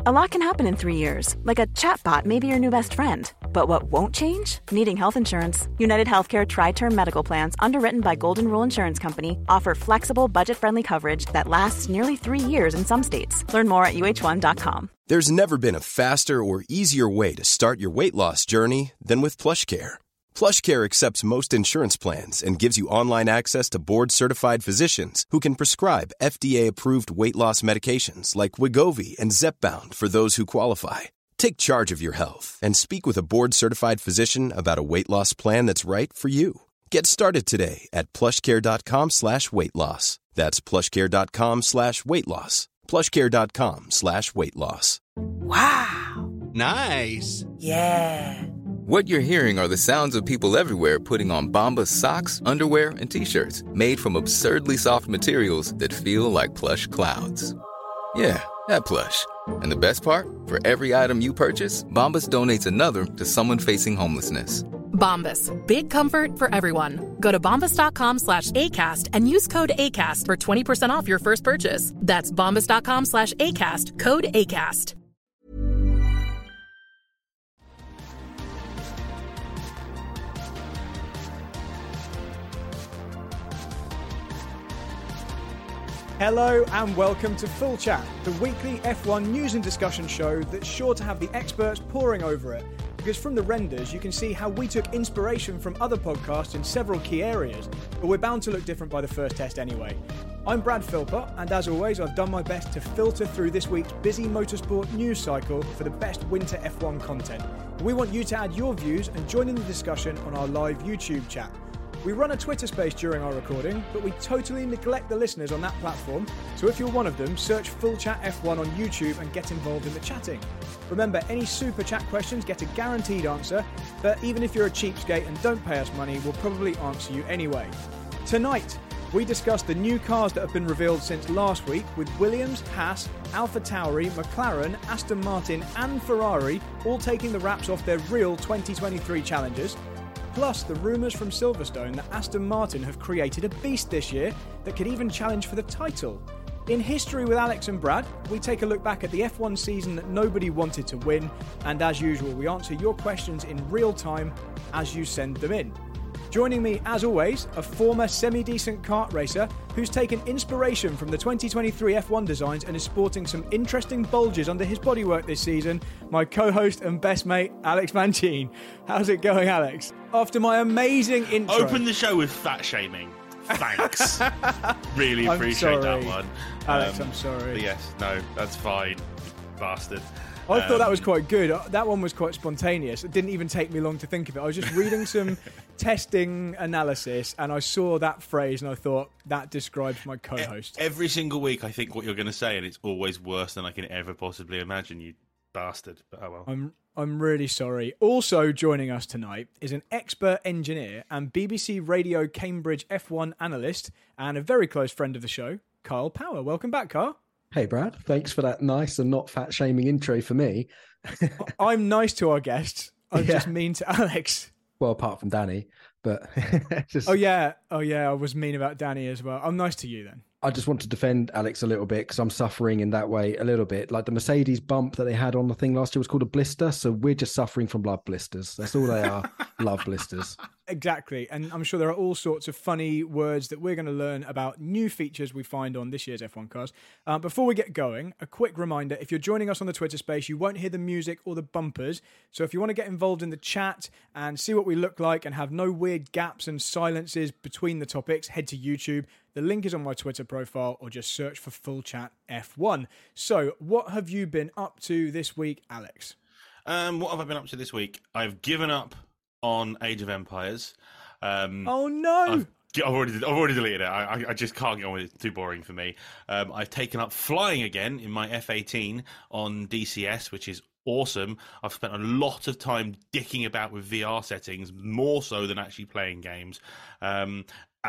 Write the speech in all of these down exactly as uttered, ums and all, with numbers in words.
A lot can happen in three years, like a chatbot may be your new best friend. But what won't change? Needing health insurance. United Healthcare Tri-Term Medical Plans, underwritten by Golden Rule Insurance Company, offer flexible, budget-friendly coverage that lasts nearly three years in some states. Learn more at U H one dot com. There's never been a faster or easier way to start your weight loss journey than with PlushCare. PlushCare accepts most insurance plans and gives you online access to board-certified physicians who can prescribe F D A-approved weight loss medications like Wegovy and Zepbound for those who qualify. Take charge of your health and speak with a board-certified physician about a weight loss plan that's right for you. Get started today at plushcare.com slash weight loss. That's plushcare.com slash weight loss. plushcare.com slash weight loss. Wow. Nice. Yeah. What you're hearing are the sounds of people everywhere putting on Bombas socks, underwear, and T-shirts made from absurdly soft materials that feel like plush clouds. Yeah, that plush. And the best part? For every item you purchase, Bombas donates another to someone facing homelessness. Bombas. Big comfort for everyone. Go to bombas.com slash ACAST and use code ACAST for twenty percent off your first purchase. That's bombas.com slash ACAST. Code ACAST. Hello and welcome to Full Chat, the weekly F one news and discussion show that's sure to have the experts poring over it. Because from the renders, you can see how we took inspiration from other podcasts in several key areas, but we're bound to look different by the first test anyway. I'm Brad Philpott, and as always, I've done my best to filter through this week's busy motorsport news cycle for the best winter F one content. We want you to add your views and join in the discussion on our live YouTube chat. We run a Twitter space during our recording, but we totally neglect the listeners on that platform, so if you're one of them, search Full Chat F one on YouTube and get involved in the chatting. Remember, any super chat questions get a guaranteed answer, but even if you're a cheapskate and don't pay us money, we'll probably answer you anyway. Tonight, we discuss the new cars that have been revealed since last week, with Williams, Haas, AlphaTauri, McLaren, Aston Martin and Ferrari all taking the wraps off their real twenty twenty-three challenges. Plus, the rumours from Silverstone that Aston Martin have created a beast this year that could even challenge for the title. In History with Alex and Brad, we take a look back at the F one season that nobody wanted to win, and as usual, we answer your questions in real time as you send them in. Joining me, as always, a former semi-decent kart racer who's taken inspiration from the twenty twenty-three F one designs and is sporting some interesting bulges under his bodywork this season, my co-host and best mate, Alex Manchin. How's it going, Alex? After my amazing intro... Open the show with fat shaming. Thanks. Really appreciate that one. Alex, um, I'm sorry. Yes, no, that's fine, bastard. I thought um, that was quite good. That one was quite spontaneous. It didn't even take me long to think of it. I was just reading some testing analysis and I saw that phrase and I thought, that describes my co-host. Every single week I think what you're going to say and it's always worse than I can ever possibly imagine, you bastard. But oh well. I'm I'm really sorry. Also joining us tonight is an expert engineer and B B C Radio Cambridge F one analyst and a very close friend of the show, Kyle Power. Welcome back, Kyle. Hey, Brad. Thanks for that nice and not fat-shaming intro for me. I'm nice to our guests. I'm Yeah. just mean to Alex. Well, apart from Danny, but just, Oh, yeah. Oh, yeah. I was mean about Danny as well. I'm nice to you then. I just want to defend Alex a little bit because I'm suffering in that way a little bit. Like the Mercedes bump that they had on the thing last year was called a blister. So we're just suffering from love blisters. That's all they are. Love blisters. Exactly. And I'm sure there are all sorts of funny words that we're going to learn about new features we find on this year's F one cars. Uh, before we get going, a quick reminder, if you're joining us on the Twitter space, you won't hear the music or the bumpers. So if you want to get involved in the chat and see what we look like and have no weird gaps and silences between the topics, head to YouTube. The link is on my Twitter profile or just search for Full Chat F one. So what have you been up to this week, Alex? Um, what have I been up to this week? I've given up on Age of Empires. Um, oh no! I've, I've already I've already deleted it. I, I, I just can't get on with it. It's too boring for me. Um, I've taken up flying again in my F eighteen on D C S, which is awesome. I've spent a lot of time dicking about with V R settings, more so than actually playing games. Um,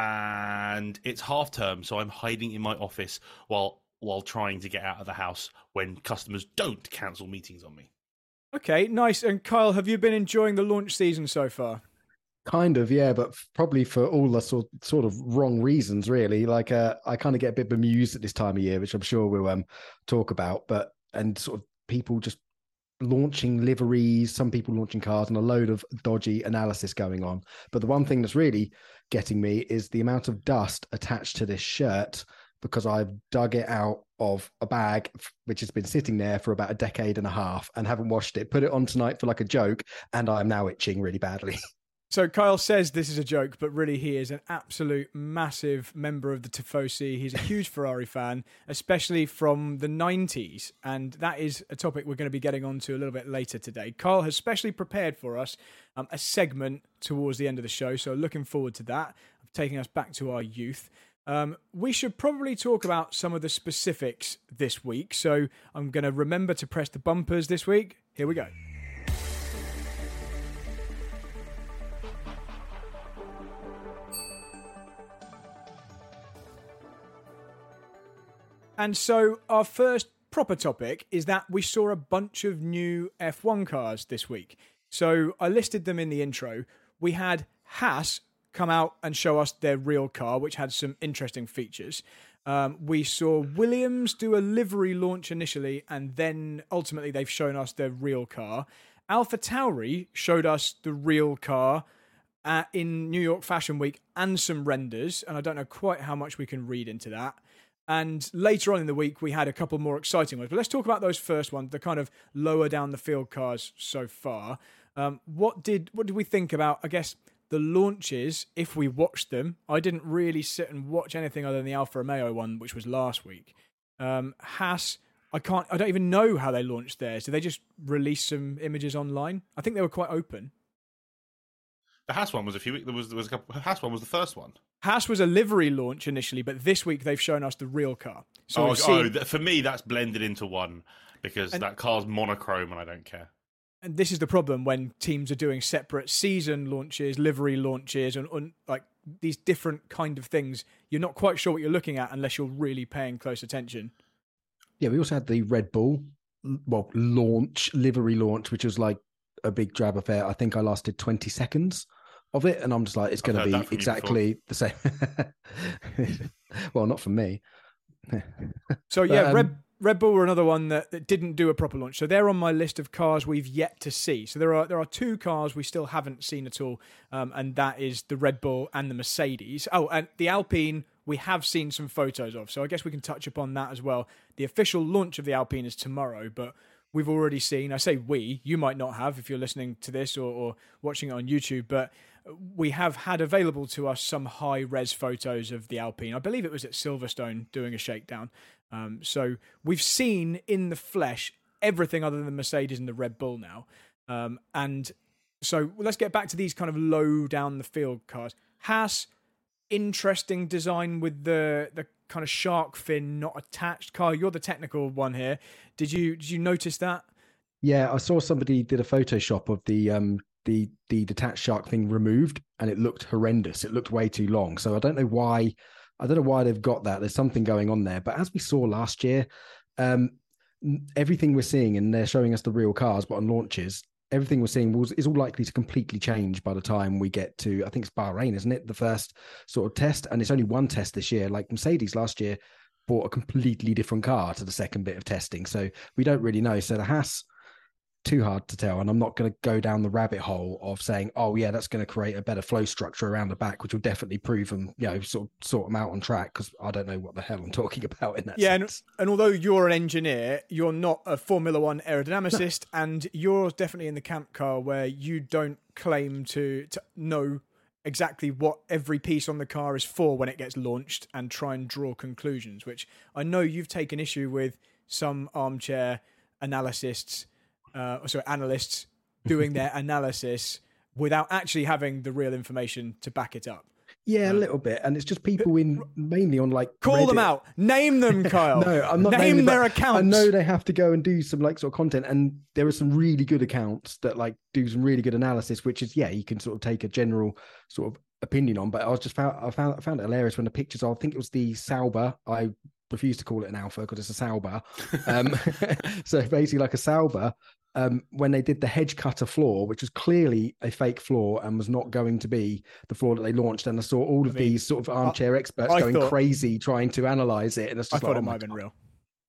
and it's half term, so I'm hiding in my office while while trying to get out of the house when customers don't cancel meetings on me. Okay, nice. And Kyle, have you been enjoying the launch season so far? Kind of, yeah, but probably for all the sort, sort of wrong reasons, really. Like, uh, I kind of get a bit bemused at this time of year, which I'm sure we'll um, talk about, but and sort of people just launching liveries, some people launching cars, and a load of dodgy analysis going on. But the one thing that's really getting me is the amount of dust attached to this shirt, because I've dug it out of a bag which has been sitting there for about a decade and a half and haven't washed it, put it on tonight for like a joke, and I'm now itching really badly. So Kyle says this is a joke, but really he is an absolute massive member of the Tifosi. He's a huge Ferrari fan, especially from the nineties. And that is a topic we're going to be getting onto a little bit later today. Kyle has specially prepared for us um, a segment towards the end of the show. So looking forward to that, taking us back to our youth. Um, we should probably talk about some of the specifics this week. So I'm going to remember to press the bumpers this week. Here we go. And so our first proper topic is that we saw a bunch of new F one cars this week. So I listed them in the intro. We had Haas come out and show us their real car, which had some interesting features. Um, we saw Williams do a livery launch initially, and then ultimately they've shown us their real car. AlphaTauri showed us the real car uh, in New York Fashion Week and some renders, and I don't know quite how much we can read into that. And later on in the week, we had a couple more exciting ones. But let's talk about those first ones, the kind of lower down the field cars so far. Um, what did what did we think about, I guess, the launches, if we watched them? I didn't really sit and watch anything other than the Alfa Romeo one, which was last week. Um, Haas, I can't, I don't even know how they launched theirs. Did they just release some images online? I think they were quite open. The Haas one was a few weeks. There was there was a couple. Haas one was the first one. Haas was a livery launch initially, but this week they've shown us the real car. So oh, seen... oh, for me, that's blended into one because and, that car's monochrome and I don't care. And this is the problem when teams are doing separate season launches, livery launches, and, and like these different kind of things. You're not quite sure what you're looking at unless you're really paying close attention. Yeah, we also had the Red Bull, well, launch, livery launch, which was like a big drab affair. I think I lasted twenty seconds of it, and I'm just like, it's going to be exactly the same. Well, not for me. So yeah, but, um, Red Red Bull were another one that, that didn't do a proper launch. So they're on my list of cars we've yet to see. So there are there are two cars we still haven't seen at all, um, and that is the Red Bull and the Mercedes. Oh, and the Alpine we have seen some photos of. So I guess we can touch upon that as well. The official launch of the Alpine is tomorrow, but we've already seen, I say we, you might not have if you're listening to this or, or watching it on YouTube, but we have had available to us some high-res photos of the Alpine. I believe it was at Silverstone doing a shakedown. Um, so we've seen in the flesh everything other than the Mercedes and the Red Bull now. Um, and so let's get back to these kind of low down the field cars. Haas, interesting design with the the kind of shark fin not attached. Kyle, you're the technical one here. Did you did you notice that? Yeah, I saw somebody did a Photoshop of the um the the detached shark thing removed, and it looked horrendous. It looked way too long. So I don't know why. I don't know why they've got that. There's something going on there. But as we saw last year, um, everything we're seeing, and they're showing us the real cars, but on launches, everything we're seeing was, is all likely to completely change by the time we get to, I think it's Bahrain, isn't it? The first sort of test. And it's only one test this year. Like Mercedes last year bought a completely different car to the second bit of testing. So we don't really know. So the Haas, too hard to tell. And I'm not going to go down the rabbit hole of saying, oh yeah, that's going to create a better flow structure around the back, which will definitely prove them, you know, sort of sort them out on track, because I don't know what the hell I'm talking about in that yeah, sense. And, and although you're an engineer, you're not a Formula One aerodynamicist, and you're definitely in the camp car where you don't claim to, to know exactly what every piece on the car is for when it gets launched and try and draw conclusions, which I know you've taken issue with some armchair analysts Uh, sorry, analysts doing their analysis without actually having the real information to back it up. Yeah, a little bit. And it's just people in mainly on like Call Reddit. them out. Name them, Kyle. No, I'm not Name naming, their accounts. I know they have to go and do some like sort of content, and there are some really good accounts that like do some really good analysis, which is, yeah, you can sort of take a general sort of opinion on. But I was just found I found I found it hilarious when the pictures of, I think it was the Sauber. I refuse to call it an Alpha because it's a Sauber. Um, so basically like a Sauber. Um, when they did the hedge cutter floor, which was clearly a fake floor and was not going to be the floor that they launched. And I saw all of I mean, these sort of armchair experts I, I going thought, crazy trying to analyze it. And it's just I like, thought oh it might my have been God. real.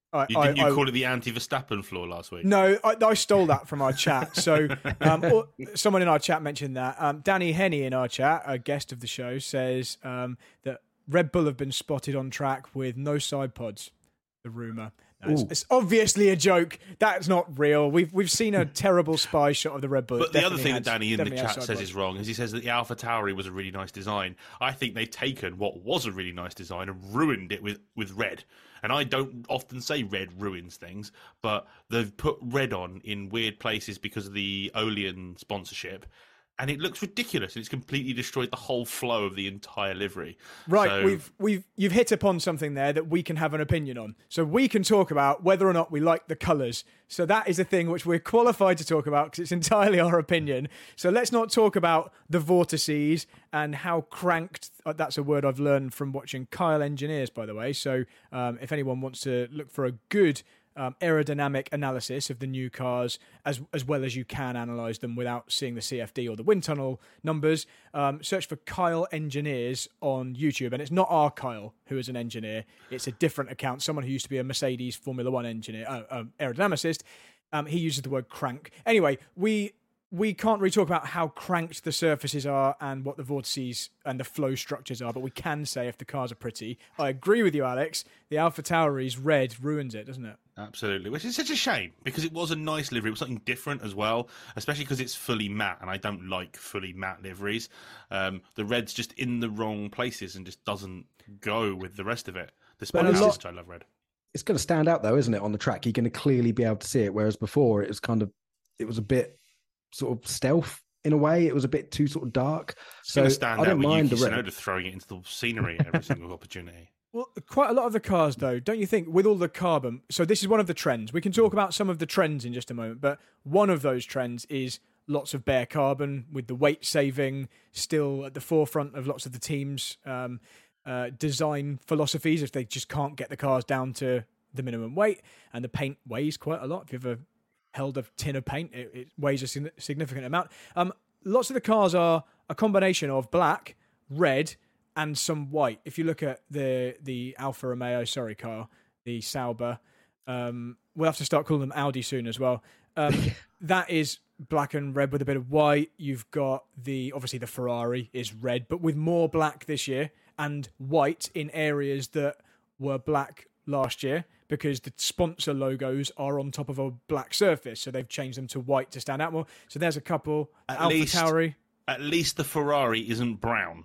I, You, didn't I, you I, call it the anti-Verstappen floor last week? No, I, I stole that from our chat. So um, or, someone in our chat mentioned that. Um, Danny Henney in our chat, a guest of the show, says um, that Red Bull have been spotted on track with no side pods. The rumour. No, it's, it's obviously a joke. That's not real. We've we've seen a terrible spy shot of the Red Bull. But the other thing had, that Danny in the chat says pods. is wrong is he says that the AlphaTauri was a really nice design. I think they've taken what was a really nice design and ruined it with, with red. And I don't often say red ruins things, but they've put red on in weird places because of the Olean sponsorship. And it looks ridiculous, and it's completely destroyed the whole flow of the entire livery. Right, so... we've we've you've hit upon something there that we can have an opinion on. So we can talk about whether or not we like the colours. So that is a thing which we're qualified to talk about because it's entirely our opinion. So let's not talk about the vortices and how cranked. Uh, that's a word I've learned from watching Kyle Engineers, by the way. So um, if anyone wants to look for a good Um, aerodynamic analysis of the new cars as as well as you can analyse them without seeing the C F D or the wind tunnel numbers. Um, search for Kyle Engineers on YouTube, and it's not our Kyle who is an engineer. It's a different account, someone who used to be a Mercedes Formula One engineer, uh, um, aerodynamicist. Um, he uses the word crank. Anyway, we we can't really talk about how cranked the surfaces are and what the vortices and the flow structures are, but we can say if the cars are pretty. I agree with you, Alex. The AlphaTauri's red ruins it, doesn't it? Absolutely, which is such a shame because it was a nice livery. It was something different as well, especially because it's fully matte, and I don't like fully matte liveries. Um, the red's just in the wrong places and just doesn't go with the rest of it. Despite the lot, I love red. It's going to stand out though, isn't it? On the track, you're going to clearly be able to see it. Whereas before, it was kind of, it was a bit sort of stealth in a way. It was a bit too sort of dark. It's so going to stand I don't out mind with the Yuki red. Tsunoda throwing it into the scenery at every single opportunity. Well, quite a lot of the cars, though, don't you think, with all the carbon... So this is one of the trends. We can talk about some of the trends in just a moment, but one of those trends is lots of bare carbon, with the weight saving still at the forefront of lots of the teams' um, uh, design philosophies, if they just can't get the cars down to the minimum weight. And the paint weighs quite a lot. If you've ever held a tin of paint, it, it weighs a significant amount. Um, lots of the cars are a combination of black, red, and some white. If you look at the the Alfa Romeo, sorry, car, the Sauber, um, we'll have to start calling them Audi soon as well. Um, that is black and red with a bit of white. You've got the, obviously the Ferrari is red, but with more black this year and white in areas that were black last year because the sponsor logos are on top of a black surface. So they've changed them to white to stand out more. So there's a couple. AlphaTauri. At least the Ferrari isn't brown.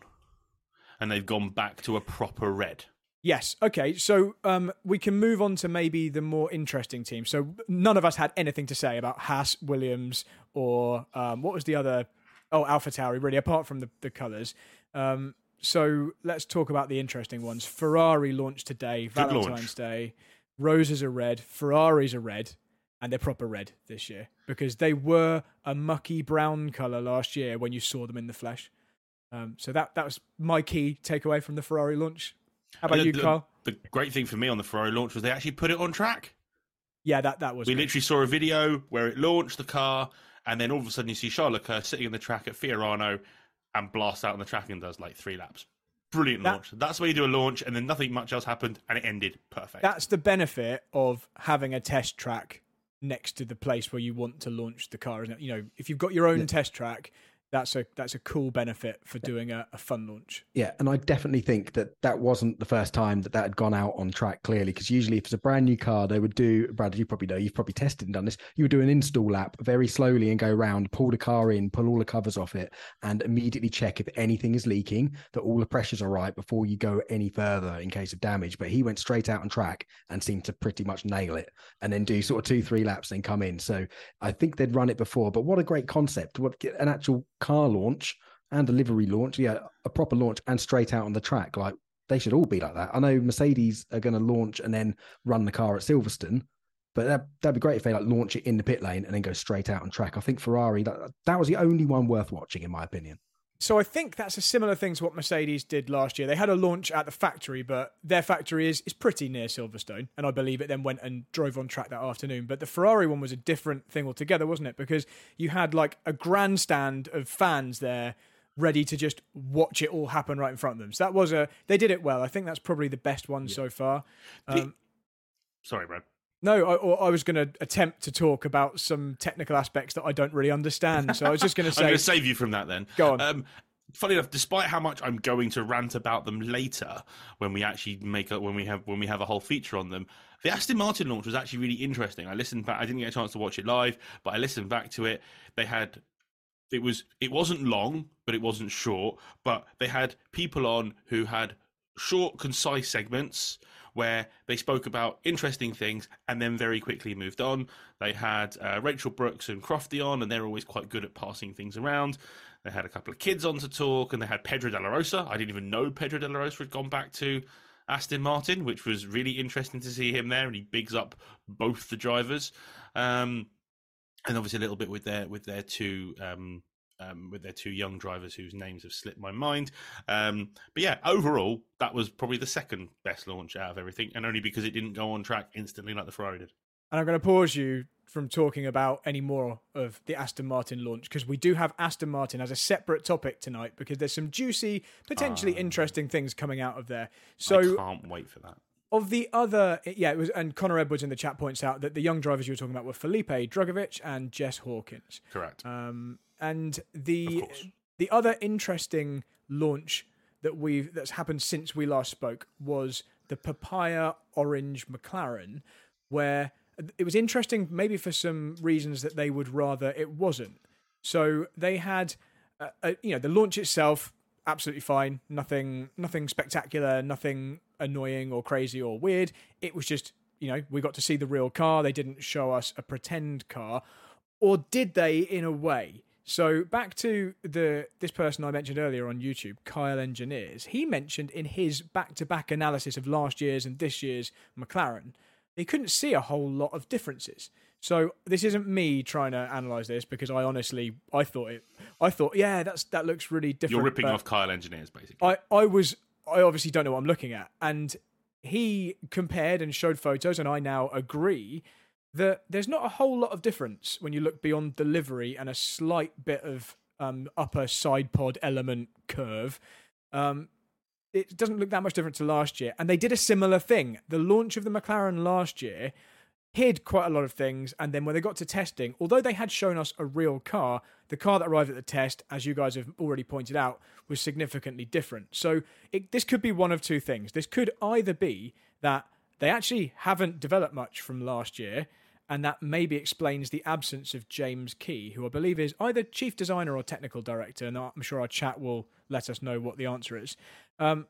And they've gone back to a proper red. Yes. Okay. So um, we can move on to maybe the more interesting team. So none of us had anything to say about Haas, Williams, or um, what was the other? Oh, AlphaTauri, really, apart from the, the colours. Um, so let's talk about the interesting ones. Ferrari launched today, Good Valentine's launch. Day. Roses are red. Ferraris are red. And they're proper red this year because they were a mucky brown colour last year when you saw them in the flesh. Um, so that that was my key takeaway from the Ferrari launch. How about the, you, the, Carl? The great thing for me on the Ferrari launch was they actually put it on track. Yeah, that, that was We great. literally saw a video where it launched the car, and then all of a sudden you see Charles Leclerc sitting on the track at Fiorano and blasts out on the track and does like three laps. Brilliant That- launch. That's where you do a launch, and then nothing much else happened, and it ended perfect. That's the benefit of having a test track next to the place where you want to launch the car, isn't it? You know, if you've got your own Yeah. test track, that's a that's a cool benefit for doing a, a fun launch. Yeah, and I definitely think that that wasn't the first time that that had gone out on track, clearly, because usually if it's a brand new car, they would do, Brad, you probably know, you've probably tested and done this, you would do an install lap very slowly and go around, pull the car in, pull all the covers off it, and immediately check if anything is leaking, that all the pressures are right before you go any further in case of damage. But he went straight out on track and seemed to pretty much nail it, and then do sort of two, three laps, then come in. So I think they'd run it before, but what a great concept. What an actual car launch and a livery launch, yeah, a proper launch and straight out on the track. Like, they should all be like that. I know Mercedes are going to launch and then run the car at Silverstone, but that, that'd be great if they like launch it in the pit lane and then go straight out on track. I think Ferrari, that, that was the only one worth watching, in my opinion. So I think that's a similar thing to what Mercedes did last year. They had a launch at the factory, but their factory is, is pretty near Silverstone, and I believe it then went and drove on track that afternoon. But the Ferrari one was a different thing altogether, wasn't it? Because you had like a grandstand of fans there ready to just watch it all happen right in front of them. So that was a... They did it well. I think that's probably the best one Yeah. so far. The- Um, Sorry, Brad. No, I, or I was going to attempt to talk about some technical aspects that I don't really understand. So I was just going to say... I'm going to save you from that then. Go on. Um, funny enough, despite how much I'm going to rant about them later, when we actually make a, when we have when we have a whole feature on them, the Aston Martin launch was actually really interesting. I listened back. I didn't get a chance to watch it live, but I listened back to it. They had... It was. It wasn't long, but it wasn't short. But they had people on who had short, concise segments where they spoke about interesting things and then very quickly moved on. They had uh, Rachel Brooks and Crofty on, and they're always quite good at passing things around. They had a couple of kids on to talk, and they had Pedro de la Rosa. I didn't even know Pedro de la Rosa had gone back to Aston Martin, which was really interesting to see him there, and he bigs up both the drivers. Um, and obviously a little bit with their with their two... Um, Um, with their two young drivers whose names have slipped my mind. Um, but yeah, overall, that was probably the second best launch out of everything, and only because it didn't go on track instantly like the Ferrari did. And I'm going to pause you from talking about any more of the Aston Martin launch, because we do have Aston Martin as a separate topic tonight, because there's some juicy, potentially uh, interesting things coming out of there. So I can't wait for that. Of the other, yeah, it was, and Connor Edwards in the chat points out that the young drivers you were talking about were Felipe Drugovich and Jess Hawkins. Correct. Um, And the the other interesting launch that we've that's happened since we last spoke was the Papaya Orange McLaren, where it was interesting, maybe for some reasons that they would rather it wasn't. So they had, uh, uh, you know, the launch itself absolutely fine, nothing nothing spectacular, nothing annoying or crazy or weird. It was just, you know, we got to see the real car. They didn't show us a pretend car, or did they? In a way. So back to the this person I mentioned earlier on YouTube, Kyle Engineers. He mentioned in his back-to-back analysis of last year's and this year's McLaren, he couldn't see a whole lot of differences. So this isn't me trying to analyse this, because I honestly, I thought it, I thought, yeah, that's that looks really different. You're ripping off Kyle Engineers, basically. I, I was, I obviously don't know what I'm looking at, and he compared and showed photos, and I now agree that there's not a whole lot of difference when you look beyond the livery and a slight bit of um, upper side pod element curve. Um, it doesn't look that much different to last year. And they did a similar thing. The launch of the McLaren last year hid quite a lot of things, and then when they got to testing, although they had shown us a real car, the car that arrived at the test, as you guys have already pointed out, was significantly different. So it, this could be one of two things. This could either be that they actually haven't developed much from last year, and that maybe explains the absence of James Key, who I believe is either chief designer or technical director, and I'm sure our chat will let us know what the answer is. Um,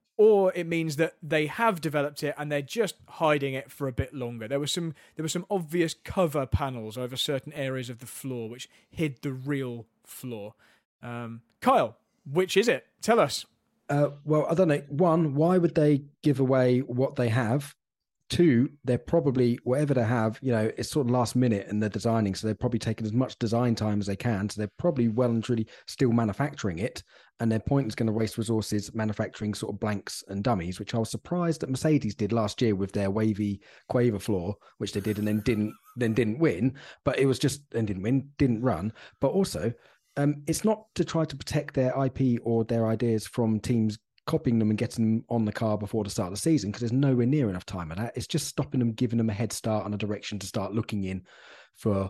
or it means that they have developed it and they're just hiding it for a bit longer. There was some there were some obvious cover panels over certain areas of the floor which hid the real floor. Um, Kyle, which is it? Tell us. Uh, well, I don't know. One, why would they give away what they have? Two, they're probably, whatever they have, you know, it's sort of last minute and they're designing, so they're probably taking as much design time as they can. So they're probably well and truly still manufacturing it. And their point is going to waste resources manufacturing sort of blanks and dummies, which I was surprised that Mercedes did last year with their wavy Quaver floor, which they did and then didn't then didn't win. But it was just, and didn't win, didn't run. But also, um, it's not to try to protect their I P or their ideas from teams copying them and getting them on the car before the start of the season, because there's nowhere near enough time of that. It's just stopping them, giving them a head start on a direction to start looking in for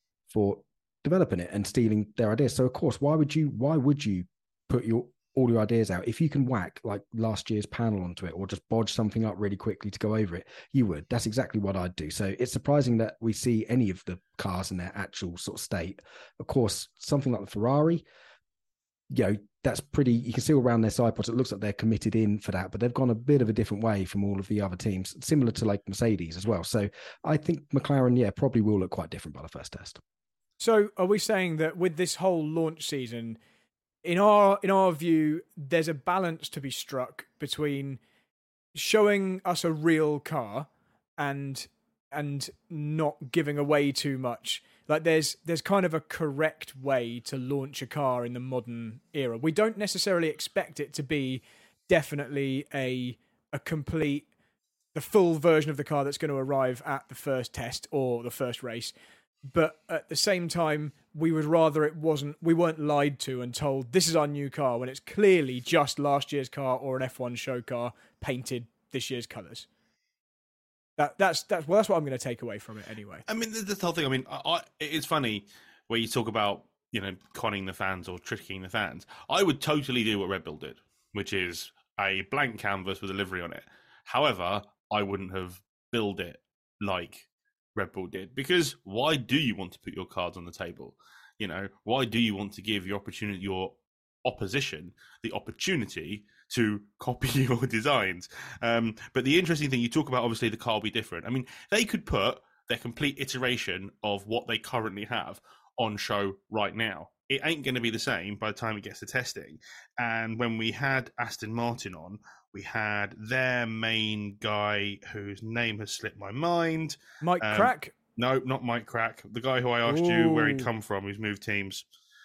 for developing it and stealing their ideas. So of course, why would you why would you put your all your ideas out if you can whack like last year's panel onto it or just bodge something up really quickly to go over it? You would. That's exactly what I'd do. So it's surprising that we see any of the cars in their actual sort of state. Of course, something like the Ferrari, you know, that's pretty, you can see all around their side pods, it looks like they're committed in for that, but they've gone a bit of a different way from all of the other teams, similar to like Mercedes as well. So I think McLaren, yeah, probably will look quite different by the first test. So are we saying that with this whole launch season, in our in our view, there's a balance to be struck between showing us a real car and and not giving away too much? Like there's there's kind of a correct way to launch a car in the modern era. We don't necessarily expect it to be definitely a a complete, the full version of the car that's going to arrive at the first test or the first race. But at the same time, we would rather it wasn't, we weren't lied to and told this is our new car when it's clearly just last year's car or an F one show car painted this year's colours. That that's that's well, that's what I'm going to take away from it anyway. I mean, the whole thing. I mean, I, I, it's funny where you talk about, you know, conning the fans or tricking the fans. I would totally do what Red Bull did, which is a blank canvas with a livery on it. However, I wouldn't have built it like Red Bull did, because why do you want to put your cards on the table? You know, why do you want to give your opportunity, your opposition, the opportunity to copy your designs? Um, but the interesting thing, you talk about, obviously, the car will be different. I mean, they could put their complete iteration of what they currently have on show right now. It ain't going to be the same by the time it gets to testing. And when we had Aston Martin on, we had their main guy whose name has slipped my mind. Mike um, Crack? No, not Mike Crack. The guy who I asked Ooh. you where he'd come from, who's moved teams.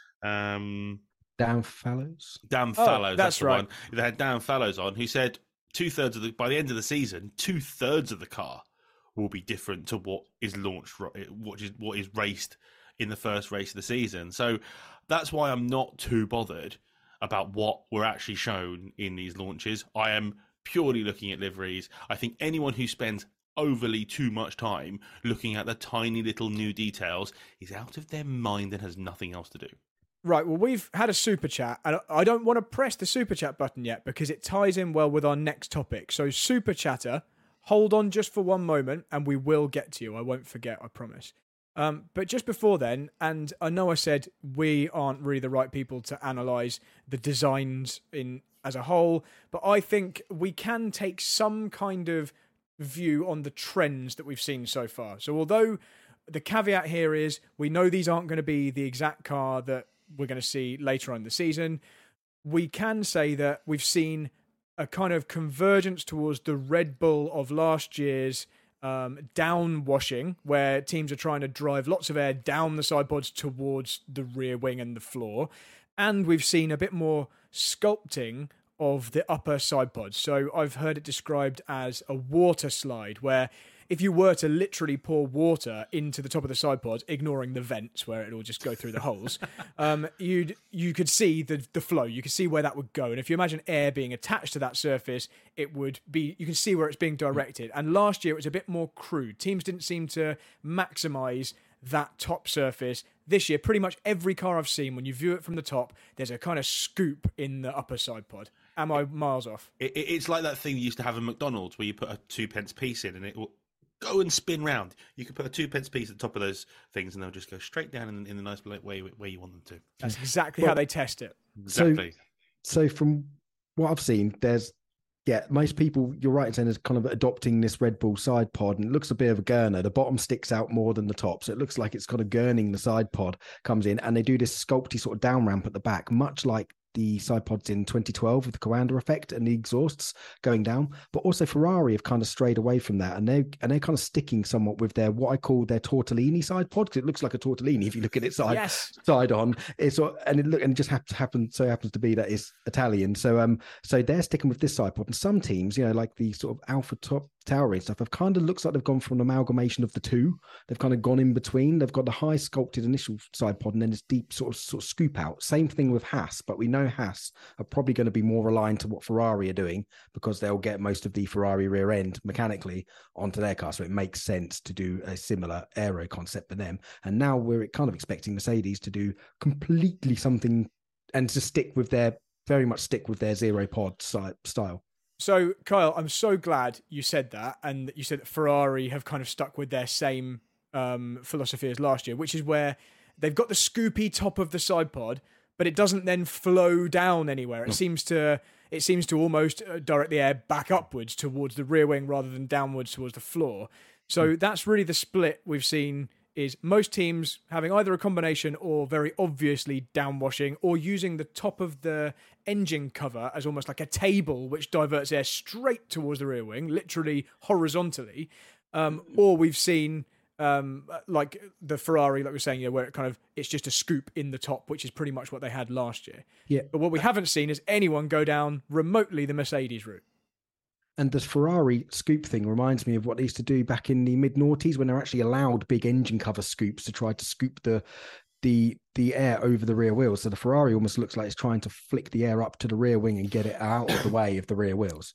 Um, Dan Fallows. Dan Oh, Fallows, that's that's the right. one. They had Dan Fallows on, who said two thirds of the by the end of the season, two thirds of the car will be different to what is launched, what is what is raced in the first race of the season. So that's why I'm not too bothered about what we're actually shown in these launches. I am purely looking at liveries. I think anyone who spends overly too much time looking at the tiny little new details is out of their mind and has nothing else to do. Right, well, we've had a super chat, and I don't want to press the super chat button yet because it ties in well with our next topic. So, super chatter, hold on just for one moment, and we will get to you. I won't forget, I promise. Um, but just before then, and I know I said we aren't really the right people to analyse the designs in as a whole, but I think we can take some kind of view on the trends that we've seen so far. So, although the caveat here is we know these aren't going to be the exact car that we're going to see later on in the season, we can say that we've seen a kind of convergence towards the Red Bull of last year's um, down washing, where teams are trying to drive lots of air down the side pods towards the rear wing and the floor. And we've seen a bit more sculpting of the upper side pods. So I've heard it described as a water slide, where if you were to literally pour water into the top of the side pods, ignoring the vents where it'll just go through the holes, um, you'd you could see the the flow. You could see where that would go. And if you imagine air being attached to that surface, it would be, you can see where it's being directed. And last year it was a bit more crude. Teams didn't seem to maximise that top surface. This year, pretty much every car I've seen, when you view it from the top, there's a kind of scoop in the upper side pod. Am I miles off? It, it's like that thing you used to have in McDonald's where you put a two pence piece in and it will go and spin round. You could put a two pence piece at the top of those things and they'll just go straight down in, in the nice way where you want them to. That's exactly well, how they test it. Exactly. So, so from what I've seen, there's, yeah, most people, you're right in saying, is kind of adopting this Red Bull side pod, and it looks a bit of a gurner. The bottom sticks out more than the top, so it looks like it's kind of gurning the side pod comes in, and they do this sculpty sort of down ramp at the back, much like the side pods in twenty twelve with the Coanda effect and the exhausts going down. But also Ferrari have kind of strayed away from that, and they and they're kind of sticking somewhat with their, what I call their tortellini side pod, because it looks like a tortellini if you look at it side Yes. side on. It's and it look and it just happens happen so happens to be that it's Italian. So um so they're sticking with this side pod, and some teams, you know, like the sort of Alpha Top Tauri stuff, have kind of looks like they've gone for an amalgamation of the two. They've kind of gone in between. They've got the high sculpted initial side pod and then this deep sort of sort of scoop out. Same thing with Haas, but we know Haas are probably going to be more aligned to what Ferrari are doing because they'll get most of the Ferrari rear end mechanically onto their car. So it makes sense to do a similar aero concept for them. And now we're kind of expecting Mercedes to do completely something and to stick with their, very much stick with their zero pod style. So, Kyle, I'm so glad you said that, and that you said that Ferrari have kind of stuck with their same um, philosophy as last year, which is where they've got the scoopy top of the side pod, but it doesn't then flow down anywhere. It No. seems to it seems to almost direct the air back upwards towards the rear wing rather than downwards towards the floor. So that's really the split we've seen, is most teams having either a combination or very obviously downwashing, or using the top of the engine cover as almost like a table which diverts air straight towards the rear wing, literally horizontally. Um, or we've seen um, like the Ferrari, like we were saying, yeah, where it kind of, it's just a scoop in the top, which is pretty much what they had last year. Yeah. But what we haven't seen is anyone go down remotely the Mercedes route. And the Ferrari scoop thing reminds me of what they used to do back in the mid noughties when they're actually allowed big engine cover scoops to try to scoop the the the air over the rear wheels. So the Ferrari almost looks like it's trying to flick the air up to the rear wing and get it out of the way of the rear wheels.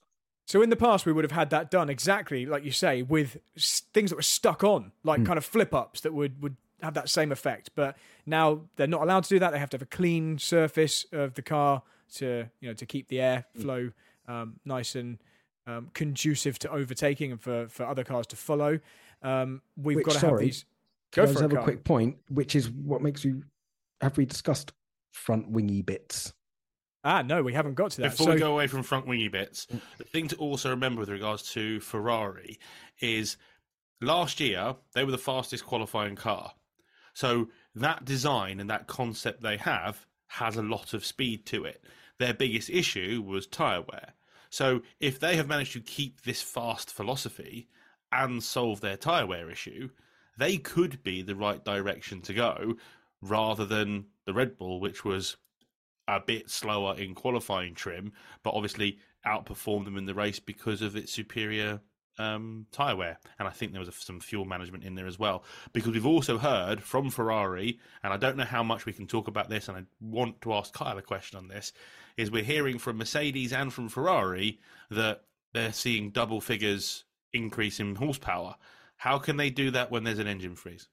So in the past, we would have had that done exactly like you say, with s- things that were stuck on, like mm. kind of flip-ups that would, would have that same effect. But now they're not allowed to do that. They have to have a clean surface of the car to, you know, to keep the airflow um, nice and um, conducive to overtaking and for, for other cars to follow. Um, we've which, got to sorry, have these. Go Go for for it. Have it, a quick point, which is what makes you. Have we discussed front wingy bits? Ah, no, we haven't got to that. Before so, we go away from front wingy bits, the thing to also remember with regards to Ferrari is last year they were the fastest qualifying car. So that design and that concept they have has a lot of speed to it. Their biggest issue was tyre wear. So if they have managed to keep this fast philosophy and solve their tyre wear issue, they could be the right direction to go rather than the Red Bull, which was a bit slower in qualifying trim, but obviously outperformed them in the race because of its superior um, tyre wear. And I think there was a, some fuel management in there as well. Because we've also heard from Ferrari, and I don't know how much we can talk about this, and I want to ask Kyle a question on this, is we're hearing from Mercedes and from Ferrari that they're seeing double figures increase in horsepower. How can they do that when there's an engine freeze?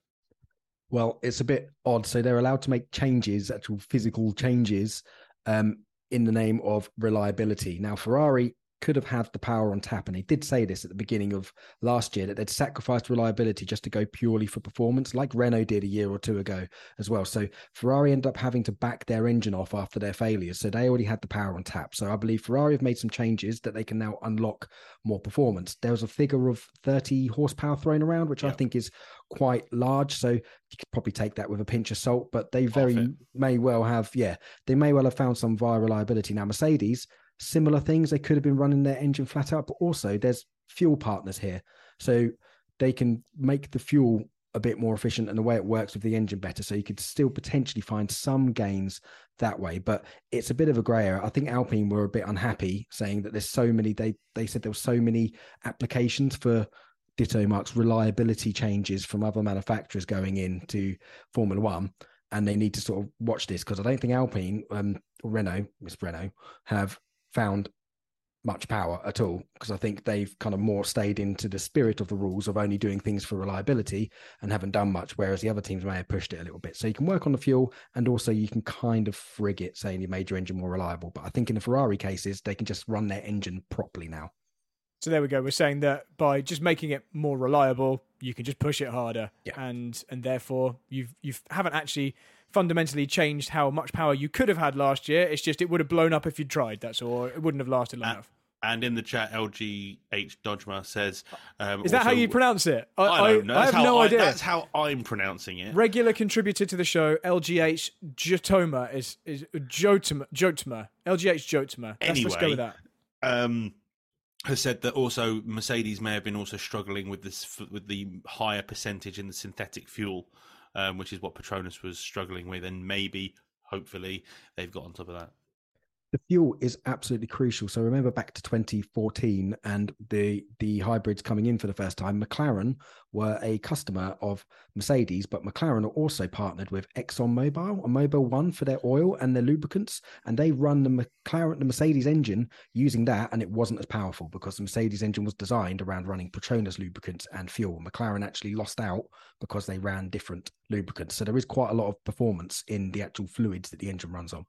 Well, it's a bit odd. So they're allowed to make changes, actual physical changes, um, in the name of reliability. Now, Ferrari could have had the power on tap, and they did say this at the beginning of last year, that they'd sacrificed reliability just to go purely for performance, like Renault did a year or two ago as well. So Ferrari ended up having to back their engine off after their failures. So they already had the power on tap. So I believe Ferrari have made some changes that they can now unlock more performance. There was a figure of thirty horsepower thrown around, which yeah. I think is quite large. So you could probably take that with a pinch of salt, but they very may well have, yeah, they may well have found some via reliability. Now, Mercedes, similar things. They could have been running their engine flat out, but also there's fuel partners here. So they can make the fuel a bit more efficient and the way it works with the engine better. So you could still potentially find some gains that way, but it's a bit of a grey area. I think Alpine were a bit unhappy saying that there's so many, they, they said there were so many applications for Ditto Mark's reliability changes from other manufacturers going into Formula One. And they need to sort of watch this because I don't think Alpine, um, or Renault, Miss Renault, have found much power at all, because I think they've kind of more stayed into the spirit of the rules of only doing things for reliability and haven't done much, whereas the other teams may have pushed it a little bit. So you can work on the fuel and also you can kind of frig it, saying you made your engine more reliable. But I think in the Ferrari cases, they can just run their engine properly now. So there we go. We're saying that by just making it more reliable, you can just push it harder, yeah. and and therefore you've you haven't actually fundamentally changed how much power you could have had last year. It's just it would have blown up if you tried. That's all. It wouldn't have lasted long and, enough. And in the chat, L G H Dodgma says, um, "Is that also, how you pronounce it?" I, I don't know. I, I have no I, idea. That's how I'm pronouncing it. Regular contributor to the show, L G H Jotoma is is Jotma Jotma L G H Jotma. Anyway, let's, let's go with that. Um, has said that also Mercedes may have been also struggling with this with the higher percentage in the synthetic fuel, um, which is what Petronas was struggling with, and maybe, hopefully, they've got on top of that. The fuel is absolutely crucial. So remember back to twenty fourteen and the the hybrids coming in for the first time. McLaren were a customer of Mercedes, but McLaren are also partnered with ExxonMobil and Mobil One for their oil and their lubricants, and they run the McLaren, the Mercedes engine using that, and it wasn't as powerful because the Mercedes engine was designed around running Petronas lubricants and fuel. McLaren actually lost out because they ran different lubricants. So there is quite a lot of performance in the actual fluids that the engine runs on.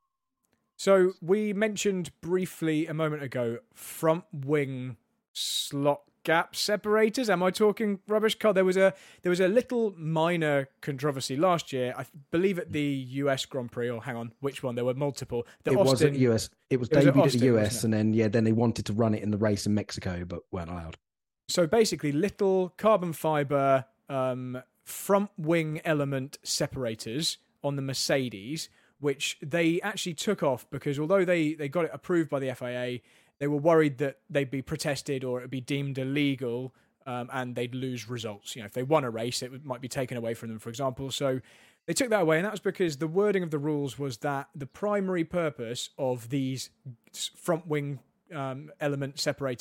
So we mentioned briefly a moment ago front wing slot gap separators. Am I talking rubbish? Carl, there was a there was a little minor controversy last year, I believe at the U S Grand Prix, or hang on, which one? There were multiple. The it Austin, was at U S. It was it was debuted at, Austin, the U S, and then yeah, then they wanted to run it in the race in Mexico, but weren't allowed. So basically, little carbon fiber um, front wing element separators on the Mercedes, which they actually took off because although they, they got it approved by the F I A, they were worried that they'd be protested or it would be deemed illegal um, and they'd lose results. You know, if they won a race, it might be taken away from them, for example. So they took that away, and that was because the wording of the rules was that the primary purpose of these front wing um, element separators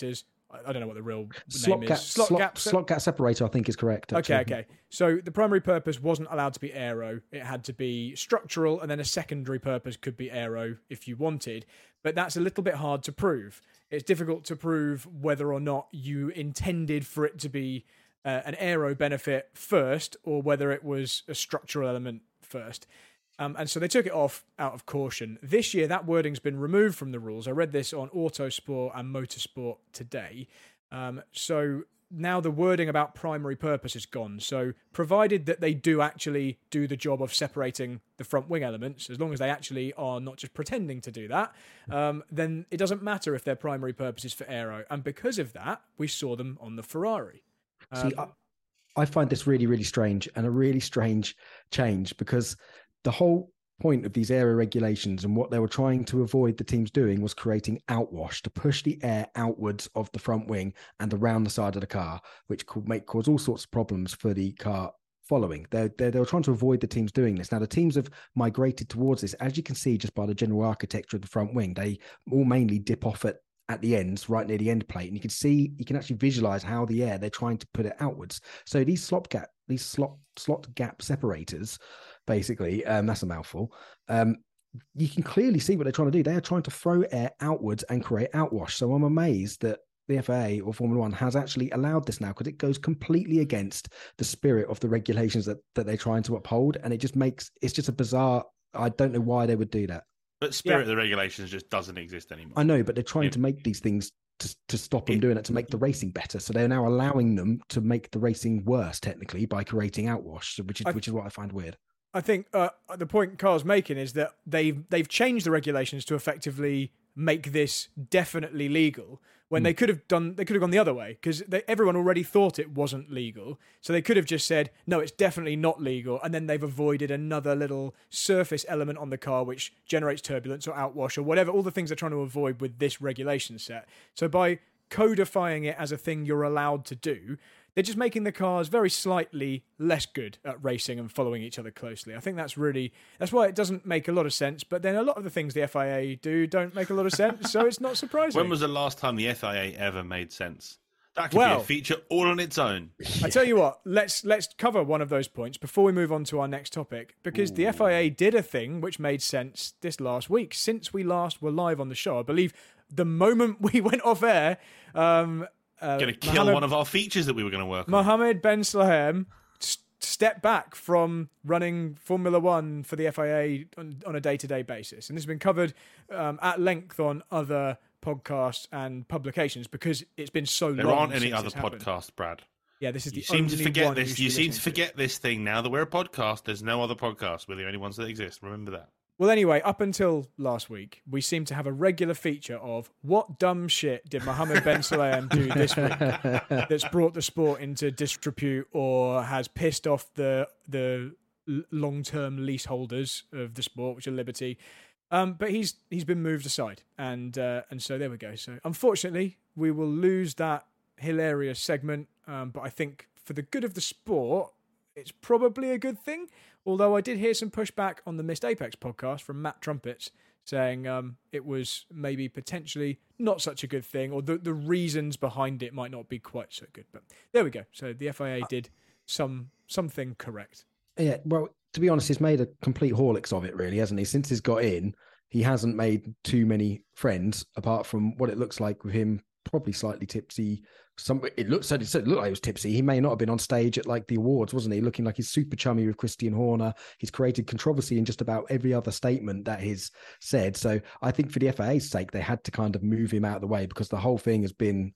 I don't know what the real slot name gap, is. Slot, slot, gap, slot gap separator, I think, is correct. Okay, actually. okay. So the primary purpose wasn't allowed to be aero. It had to be structural, and then a secondary purpose could be aero if you wanted. But that's a little bit hard to prove. It's difficult to prove whether or not you intended for it to be uh, an aero benefit first, or whether it was a structural element first. Um, and so they took it off out of caution. This year, that wording's been removed from the rules. I read this on Autosport and Motorsport today. Um, so now the wording about primary purpose is gone. So provided that they do actually do the job of separating the front wing elements, as long as they actually are not just pretending to do that, um, then it doesn't matter if their primary purpose is for aero. And because of that, we saw them on the Ferrari. Um, See, I, I find this really, really strange and a really strange change, because the whole point of these aero regulations and what they were trying to avoid the teams doing was creating outwash to push the air outwards of the front wing and around the side of the car, which could make cause all sorts of problems for the car following. They they they were trying to avoid the teams doing this. Now the teams have migrated towards this, as you can see just by the general architecture of the front wing. They all mainly dip off at at the ends, right near the end plate, and you can see, you can actually visualize how the air, they're trying to put it outwards. So these slot gap, these slot slot gap separators, basically, um, that's a mouthful. Um, you can clearly see what they're trying to do. They are trying to throw air outwards and create outwash. So I'm amazed that the F A or Formula One has actually allowed this now, because it goes completely against the spirit of the regulations that, that they're trying to uphold. And it just makes, it's just a bizarre, I don't know why they would do that. But spirit Yeah. of the regulations just doesn't exist anymore. I know, but they're trying Yeah. to make these things to, to stop them doing it, to make the racing better. So they're now allowing them to make the racing worse, technically, by creating outwash, which is I- which is what I find weird. I think uh, the point Carl's making is that they've they've changed the regulations to effectively make this definitely legal, when Mm. they could have done they could have gone the other way, because everyone already thought it wasn't legal. So they could have just said, no, it's definitely not legal, and then they've avoided another little surface element on the car which generates turbulence or outwash or whatever, all the things they're trying to avoid with this regulation set. So by codifying it as a thing you're allowed to do, they're just making the cars very slightly less good at racing and following each other closely. I think that's really, that's why it doesn't make a lot of sense. But then a lot of the things the F I A do don't make a lot of sense, so it's not surprising. When was the last time the F I A ever made sense? That could Well- be a feature all on its own. I tell you what, let's let's cover one of those points before we move on to our next topic, because the F I A did a thing which made sense this last week. Since we last were live on the show, I believe the moment we went off air, um, uh, Going to kill Mohammed- one of our features that we were going to work on. Mohammed Ben Slahem s- stepped back from running Formula One for the F I A on, on a day-to-day basis. And this has been covered um, at length on other podcasts and publications, because it's been so There long aren't any since other this happened. podcasts, Brad. Yeah, this is the You seem only to forget one this. you You should seem listen to forget this thing now that we're a podcast. There's no other podcast. We're the only ones that exist. Remember that. Well, anyway, up until last week, we seem to have a regular feature of what dumb shit did Mohammed Ben Sulayem do this week that's brought the sport into disrepute or has pissed off the the l- long-term leaseholders of the sport, which are Liberty. Um, but he's he's been moved aside, and uh, and so there we go. So unfortunately, we will lose that hilarious segment. Um, but I think for the good of the sport, it's probably a good thing. Although I did hear some pushback on the Missed Apex podcast from Matt Trumpets saying um, it was maybe potentially not such a good thing, or the, the reasons behind it might not be quite so good. But there we go. So the F I A did some something correct. Yeah, well, to be honest, he's made a complete Horlicks of it, really, hasn't he? Since he's got in, he hasn't made too many friends, apart from what it looks like with him probably slightly tipsy. Some it looks it looked like he was tipsy. He may not have been on stage at like the awards, wasn't he? Looking like he's super chummy with Christian Horner. He's created controversy in just about every other statement that he's said. So I think for the F I A's sake, they had to kind of move him out of the way, because the whole thing has been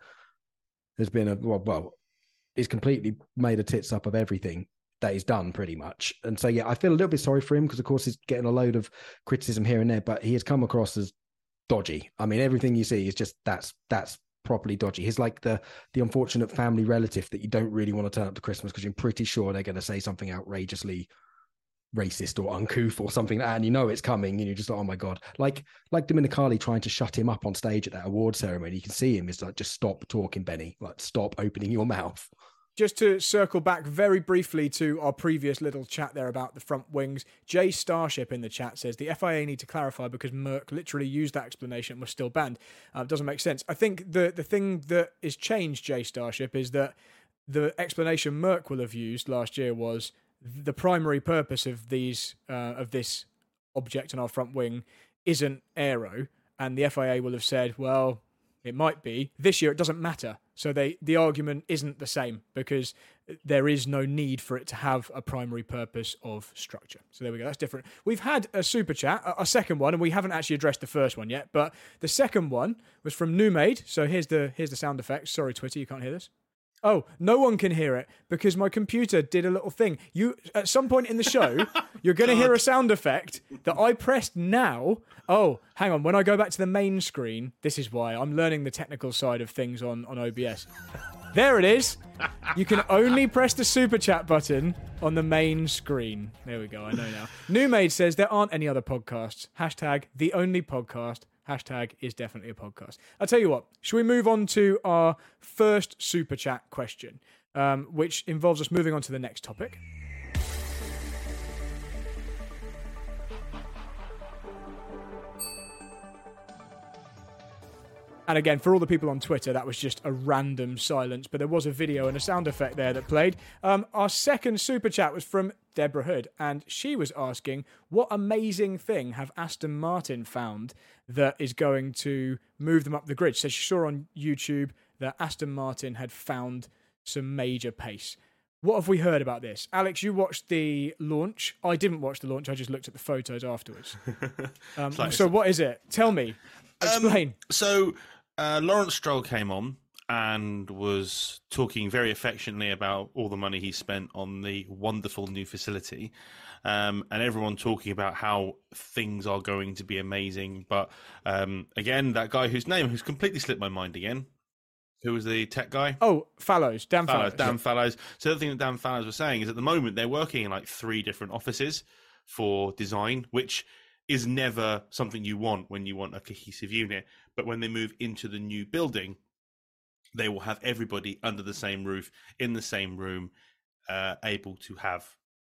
has been a well, well he's completely made a tits up of everything that he's done, pretty much. And so yeah, I feel a little bit sorry for him, because of course he's getting a load of criticism here and there, but he has come across as dodgy. I mean, everything you see is just that's that's properly dodgy. He's like the the unfortunate family relative that you don't really want to turn up to Christmas, because you're pretty sure they're going to say something outrageously racist or uncouth or something, and you know it's coming, and you're just like, oh my god, like like Dominicali trying to shut him up on stage at that award ceremony. You can see him. It's like, just stop talking, Benny. Like, stop opening your mouth. Just to circle back very briefly to our previous little chat there about the front wings, Jay Starship in the chat says the F I A need to clarify because Merck literally used that explanation and was still banned. Uh, doesn't make sense. I think the, the thing that is changed, Jay Starship, is that the explanation Merck will have used last year was the primary purpose of these uh, of this object on our front wing isn't aero, and the F I A will have said, well, it might be. This year it doesn't matter. So they the argument isn't the same because there is no need for it to have a primary purpose of structure. So there we go. That's different. We've had a super chat, a, a second one, and we haven't actually addressed the first one yet. But the second one was from Numade. So here's the here's the sound effects. Sorry, Twitter, you can't hear this. Oh, no one can hear it because my computer did a little thing. You, at some point in the show, you're going to hear a sound effect that I pressed now. Oh, hang on. When I go back to the main screen, this is why I'm learning the technical side of things on, on O B S. There it is. You can only press the super chat button on the main screen. There we go. I know now. Numade says there aren't any other podcasts. Hashtag the only podcast. Hashtag is definitely a podcast. I'll tell you what, should we move on to our first super chat question, um, which involves us moving on to the next topic. And again, for all the people on Twitter, that was just a random silence, but there was a video and a sound effect there that played. Um, our second super chat was from Deborah Hood, and she was asking, what amazing thing have Aston Martin found that is going to move them up the grid? So she saw on YouTube that Aston Martin had found some major pace. What have we heard about this? Alex, you watched the launch. I didn't watch the launch. I just looked at the photos afterwards. Um, like, so what is it? Tell me. Explain. Um, so... Uh, Lawrence Stroll came on and was talking very affectionately about all the money he spent on the wonderful new facility, um, and everyone talking about how things are going to be amazing. But um, again, that guy whose name has completely slipped my mind again, who was the tech guy? Oh, Fallows, Dan Fallows. Fallows Dan Fallows. So the thing that Dan Fallows was saying is at the moment they're working in like three different offices for design, which is never something you want when you want a cohesive unit. But when they move into the new building, they will have everybody under the same roof, in the same room, uh, able to have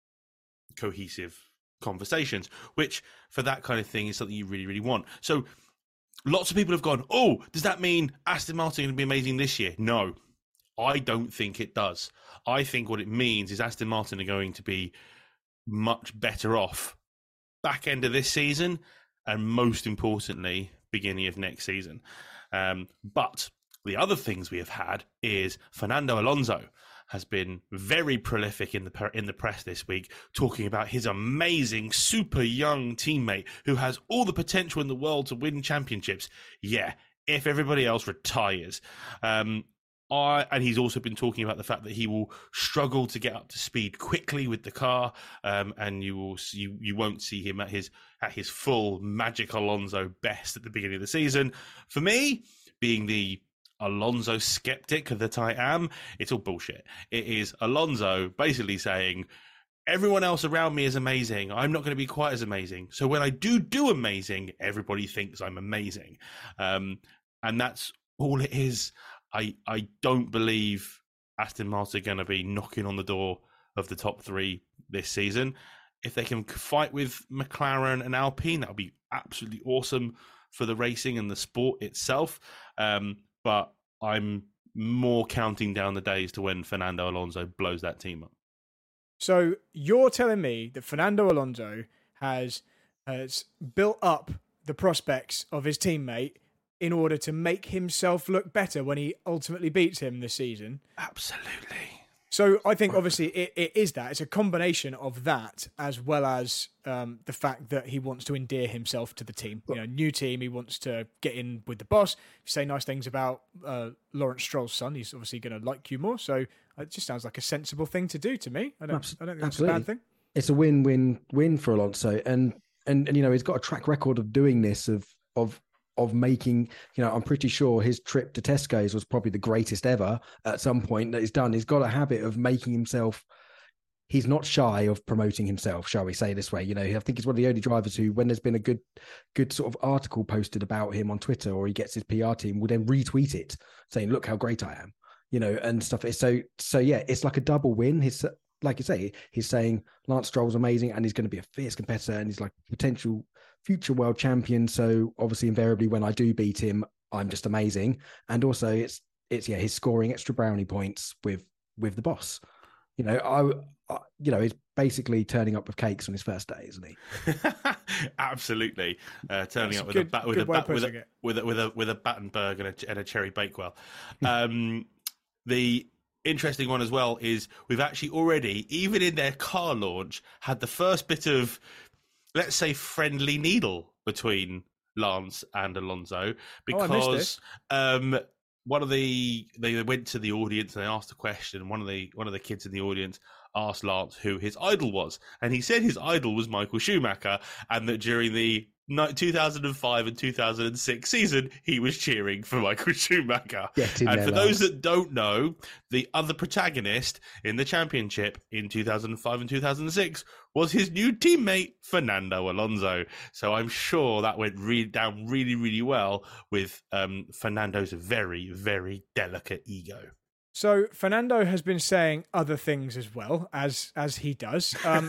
cohesive conversations, which for that kind of thing is something you really, really want. So lots of people have gone, oh, does that mean Aston Martin is going to be amazing this year? No, I don't think it does. I think what it means is Aston Martin are going to be much better off back end of this season, and most importantly, beginning of next season. Um, but the other things we have had is Fernando Alonso has been very prolific in the in the press this week, talking about his amazing, super young teammate who has all the potential in the world to win championships. Yeah, if everybody else retires. Um, I, and he's also been talking about the fact that he will struggle to get up to speed quickly with the car, um, and you will you you won't see him at his at his full Magic Alonso best at the beginning of the season. For me, being the Alonso skeptic that I am, it's all bullshit. It is Alonso basically saying, everyone else around me is amazing. I'm not going to be quite as amazing. So when I do do amazing, everybody thinks I'm amazing, um, and that's all it is. I, I don't believe Aston Martin are going to be knocking on the door of the top three this season. If they can fight with McLaren and Alpine, that would be absolutely awesome for the racing and the sport itself. Um, but I'm more counting down the days to when Fernando Alonso blows that team up. So you're telling me that Fernando Alonso has has built up the prospects of his teammate in order to make himself look better when he ultimately beats him this season? Absolutely. So I think obviously it, it is that. It's a combination of that as well as um, the fact that he wants to endear himself to the team. You know, new team, he wants to get in with the boss. If you say nice things about uh, Lawrence Stroll's son, he's obviously going to like you more. So it just sounds like a sensible thing to do to me. I don't, I don't think that's Absolutely. a bad thing. It's a win-win-win for Alonso. And, and, and, you know, he's got a track record of doing this, of of of making, you know, I'm pretty sure his trip to Tesco's was probably the greatest ever at some point that he's done. He's got a habit of making himself, he's not shy of promoting himself, shall we say this way. You know, I think he's one of the only drivers who, when there's been a good, good sort of article posted about him on Twitter, or he gets his P R team, will then retweet it saying, look how great I am. you know, and stuff. So, so yeah, it's like a double win. He's, like you say, he's saying Lance Stroll's amazing and he's going to be a fierce competitor and he's like a potential future world champion. So obviously, invariably, when I do beat him, I'm just amazing. And also, it's it's yeah, he's scoring extra brownie points with with the boss. You know, I, I you know, he's basically turning up with cakes on his first day, isn't he? Absolutely, uh, turning That's up with good, a bat, with a, way bat, with, a, with a with a with a Battenberg and a, and a cherry Bakewell. Um, the interesting one as well is we've actually already, even in their car launch, had the first bit of, let's say, friendly needle between Lance and Alonso, because oh, um, one of the they went to the audience and they asked a question. One of the one of the kids in the audience asked Lance who his idol was, and he said his idol was Michael Schumacher, and that during the two thousand five and two thousand six season, he was cheering for Michael Schumacher. And for those that don't know, the other protagonist in the championship in two thousand five and two thousand six was his new teammate, Fernando Alonso. So I'm sure that went really down really, really well with um, Fernando's very, very delicate ego. So Fernando has been saying other things as well, as as he does. Um,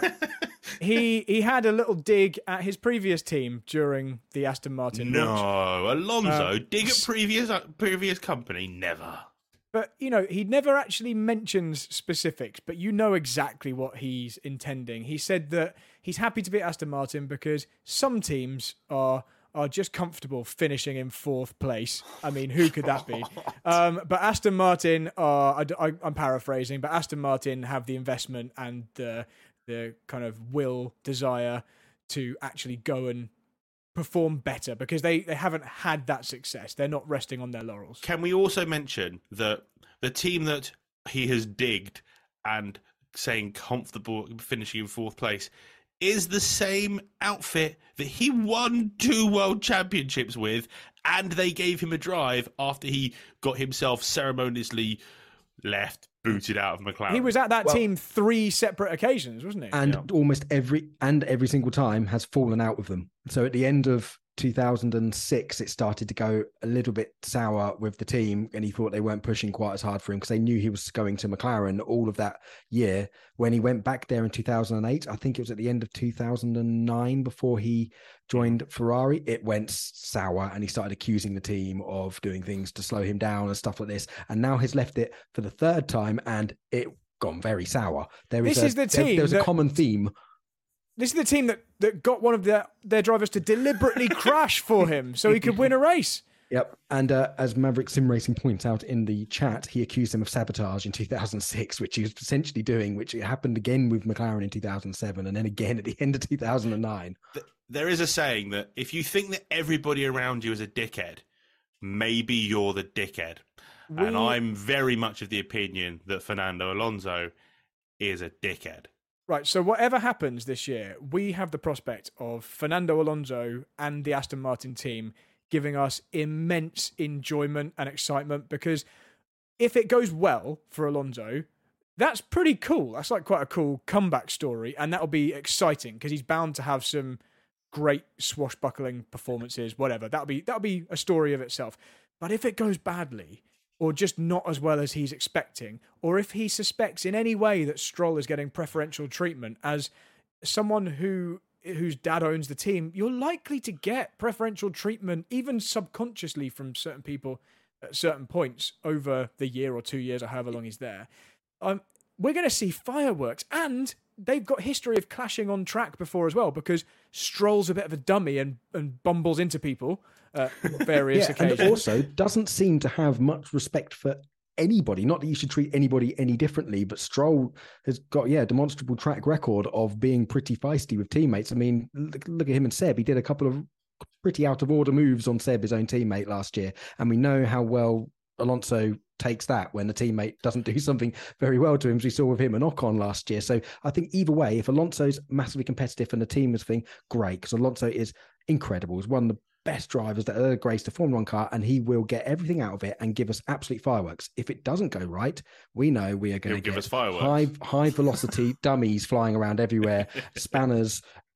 he he had a little dig at his previous team during the Aston Martin no, launch. Alonso, Uh, dig at previous uh, previous company, never. But, you know, he never actually mentions specifics, but you know exactly what he's intending. He said that he's happy to be at Aston Martin because some teams are... are just comfortable finishing in fourth place. I mean, who could that be? Um, but Aston Martin are, I, I, I'm paraphrasing, but Aston Martin have the investment and the the kind of will, desire to actually go and perform better because they, they haven't had that success. They're not resting on their laurels. Can we also mention that the team that he has digged and saying comfortable finishing in fourth place is the same outfit that he won two world championships with, and they gave him a drive after he got himself ceremoniously left, booted out of McLaren. He was at that well, team three separate occasions, wasn't he? And yeah. almost every and every single time has fallen out with them. So at the end of two thousand six, it started to go a little bit sour with the team, and he thought they weren't pushing quite as hard for him because they knew he was going to McLaren all of that year. When he went back there in two thousand eight, I think it was at the end of two thousand nine before he joined Ferrari, it went sour and he started accusing the team of doing things to slow him down and stuff like this. And now he's left it for the third time and it gone very sour. There is this a, is the there, team there's that- a common theme. This is the team that, that got one of their, their drivers to deliberately crash for him so he could win a race. Yep. And uh, as Maverick Sim Racing points out in the chat, he accused him of sabotage in two thousand six, which he was essentially doing, which happened again with McLaren in two thousand seven and then again at the end of two thousand nine. There is a saying that if you think that everybody around you is a dickhead, maybe you're the dickhead. We... And I'm very much of the opinion that Fernando Alonso is a dickhead. Right, so whatever happens this year, we have the prospect of Fernando Alonso and the Aston Martin team giving us immense enjoyment and excitement because if it goes well for Alonso, that's pretty cool. That's like quite a cool comeback story, and that'll be exciting because he's bound to have some great swashbuckling performances, whatever. That'll be that'll be a story of itself. But if it goes badly, or just not as well as he's expecting, or if he suspects in any way that Stroll is getting preferential treatment as someone who whose dad owns the team, you're likely to get preferential treatment, even subconsciously, from certain people at certain points over the year or two years or however long he's there. Um, we're going to see fireworks, and they've got history of clashing on track before as well, because Stroll's a bit of a dummy and, and bumbles into people at various yeah, occasions. And also doesn't seem to have much respect for anybody. Not that you should treat anybody any differently, but Stroll has got, yeah, a demonstrable track record of being pretty feisty with teammates. I mean, look, look at him and Seb. He did a couple of pretty out of order moves on Seb, his own teammate, last year. And we know how well Alonso takes that when the teammate doesn't do something very well to him, as we saw with him and Ocon last year. So I think either way, if Alonso's massively competitive and the team is thing, great, because Alonso is incredible. He's one of the best drivers that ever graced a Formula One car, and he will get everything out of it and give us absolute fireworks. If it doesn't go right, we know we are going to give get us fireworks. high high velocity dummies flying around everywhere, spanners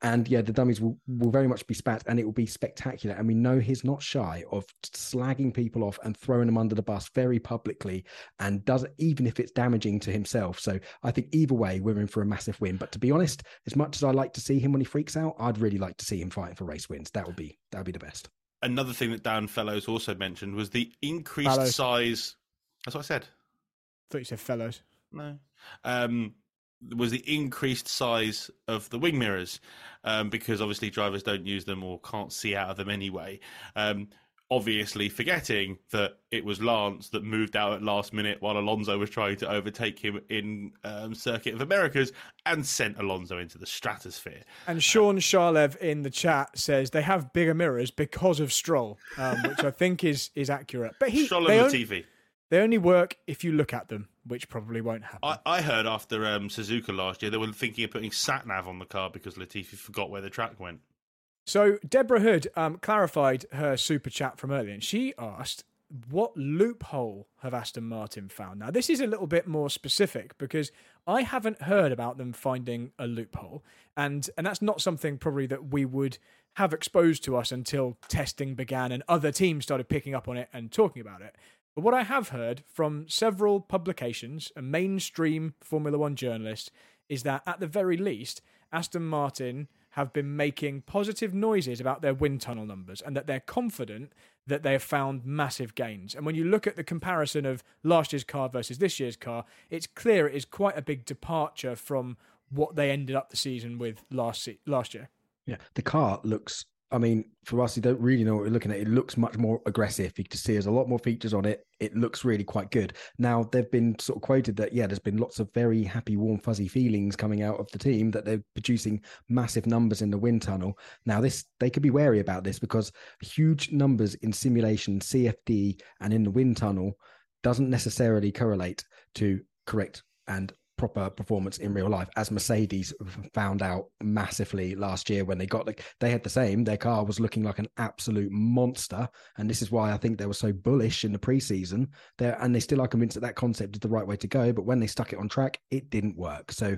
And yeah, the dummies will, will very much be spat, and it will be spectacular. And we know he's not shy of slagging people off and throwing them under the bus very publicly, and does it even if it's damaging to himself. So I think either way, we're in for a massive win. But to be honest, as much as I like to see him when he freaks out, I'd really like to see him fighting for race wins. That would be that would be the best. Another thing that Dan Fellows also mentioned was the increased Fellows. size. That's what I said. I thought you said fellows. No. Um, was the increased size of the wing mirrors, um, because obviously drivers don't use them or can't see out of them anyway. Um, obviously forgetting that it was Lance that moved out at last minute while Alonso was trying to overtake him in um, Circuit of Americas and sent Alonso into the stratosphere. And Sean Sharlev in the chat says they have bigger mirrors because of Stroll, um, which I think is is accurate. But he, Stroll they, and on- Latifi. they only work if you look at them, which probably won't happen. I, I heard after um, Suzuka last year, they were thinking of putting sat-nav on the car because Latifi forgot where the track went. So Deborah Hood um, clarified her super chat from earlier, and she asked, what loophole have Aston Martin found? Now, this is a little bit more specific because I haven't heard about them finding a loophole, and, and that's not something probably that we would have exposed to us until testing began and other teams started picking up on it and talking about it. But what I have heard from several publications and mainstream Formula One journalists is that at the very least, Aston Martin have been making positive noises about their wind tunnel numbers and that they're confident that they have found massive gains. And when you look at the comparison of last year's car versus this year's car, it's clear it is quite a big departure from what they ended up the season with last se- last year. Yeah, the car looks, I mean, for us, you don't really know what we're looking at. It looks much more aggressive. You can see there's a lot more features on it. It looks really quite good. Now, they've been sort of quoted that, yeah, there's been lots of very happy, warm, fuzzy feelings coming out of the team that they're producing massive numbers in the wind tunnel. Now, this they could be wary about this because huge numbers in simulation, C F D, and in the wind tunnel doesn't necessarily correlate to correct and proper performance in real life, as Mercedes found out massively last year when they got like they had the same. Their car was looking like an absolute monster, and this is why I think they were so bullish in the preseason. There, and they still are convinced that that concept is the right way to go. But when they stuck it on track, it didn't work. So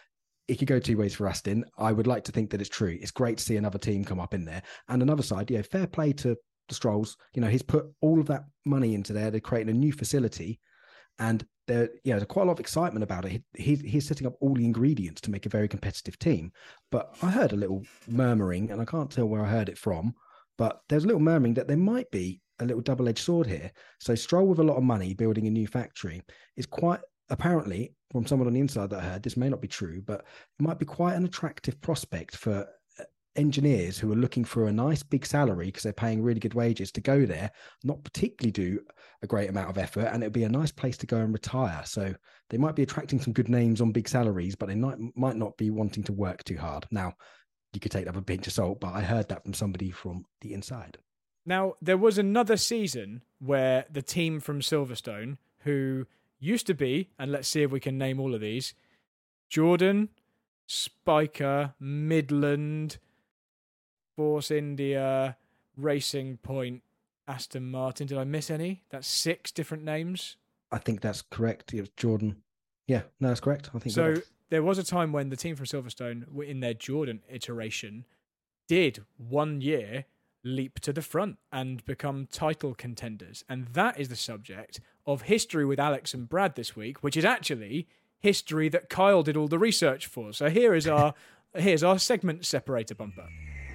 it could go two ways for Aston. I would like to think that it's true. It's great to see another team come up in there, and another side. You know, fair play to the Strolls. You know, he's put all of that money into there. They're creating a new facility. And there, yeah, there's quite a lot of excitement about it. He, he's setting up all the ingredients to make a very competitive team. But I heard a little murmuring, and I can't tell where I heard it from, but there's a little murmuring that there might be a little double-edged sword here. So Stroll with a lot of money building a new factory is quite, apparently, from someone on the inside that I heard, this may not be true, but it might be quite an attractive prospect for engineers who are looking for a nice big salary because they're paying really good wages to go there, not particularly do a great amount of effort, and it'll be a nice place to go and retire. So they might be attracting some good names on big salaries, but they might, might not be wanting to work too hard. Now, you could take that with a pinch of salt, but I heard that from somebody from the inside. Now, there was another season where the team from Silverstone, who used to be, and let's see if we can name all of these, Jordan, Spiker, Midland, Force India, Racing Point, Aston Martin. Did I miss any? That's six different names. I think that's correct. It was Jordan. Yeah, no, that's correct. I think so. That. There was a time when the team from Silverstone, were in their Jordan iteration, did one year leap to the front and become title contenders, and that is the subject of History with Alex and Brad this week, which is actually history that Kyle did all the research for. So here is our here's our segment separator bumper.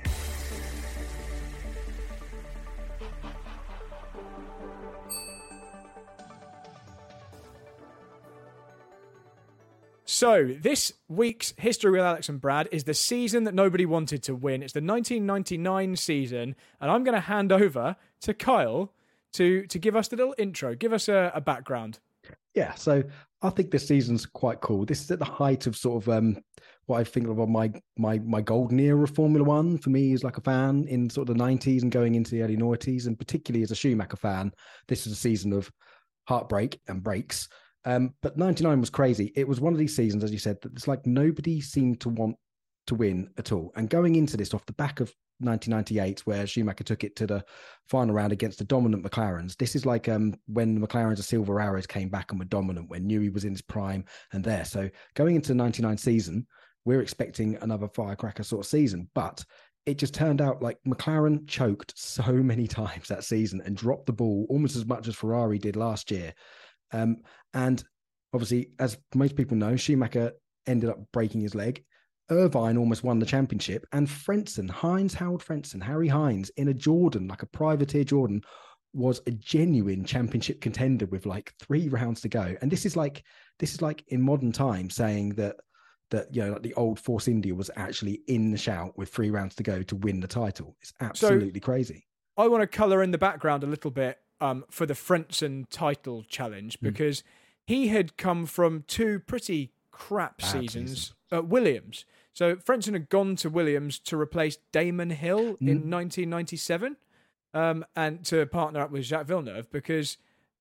So, this week's History with Alex and Brad is the season that nobody wanted to win. It's the nineteen ninety-nine season, and I'm going to hand over to Kyle to to give us the little intro, give us a, a background. Yeah, so I think this season's quite cool. This is at the height of sort of um, what I think of my my my golden era of Formula One for me as like a fan in sort of the nineties and going into the early noughties, and particularly as a Schumacher fan, this is a season of heartbreak and breaks. Um, but ninety-nine was crazy. It was one of these seasons, as you said, that it's like nobody seemed to want to win at all. And going into this off the back of nineteen ninety-eight, where Schumacher took it to the final round against the dominant McLarens, this is like um, when the McLarens of Silver Arrows came back and were dominant, when Newey was in his prime and there. So going into the ninety-nine season, we're expecting another firecracker sort of season. But it just turned out like McLaren choked so many times that season and dropped the ball almost as much as Ferrari did last year. Um, and obviously, as most people know, Schumacher ended up breaking his leg. Irvine almost won the championship, and Frentzen, Heinz Harald Frentzen, Harry Hines in a Jordan, like a privateer Jordan, was a genuine championship contender with like three rounds to go. And this is like this is like in modern times saying that that you know like the old Force India was actually in the shout with three rounds to go to win the title. It's absolutely so, crazy. I want to colour in the background a little bit um, for the Frentzen title challenge, because mm. he had come from two pretty crap Bad seasons season. at Williams. So Frentzen had gone to Williams to replace Damon Hill mm. in nineteen ninety-seven um, and to partner up with Jacques Villeneuve, because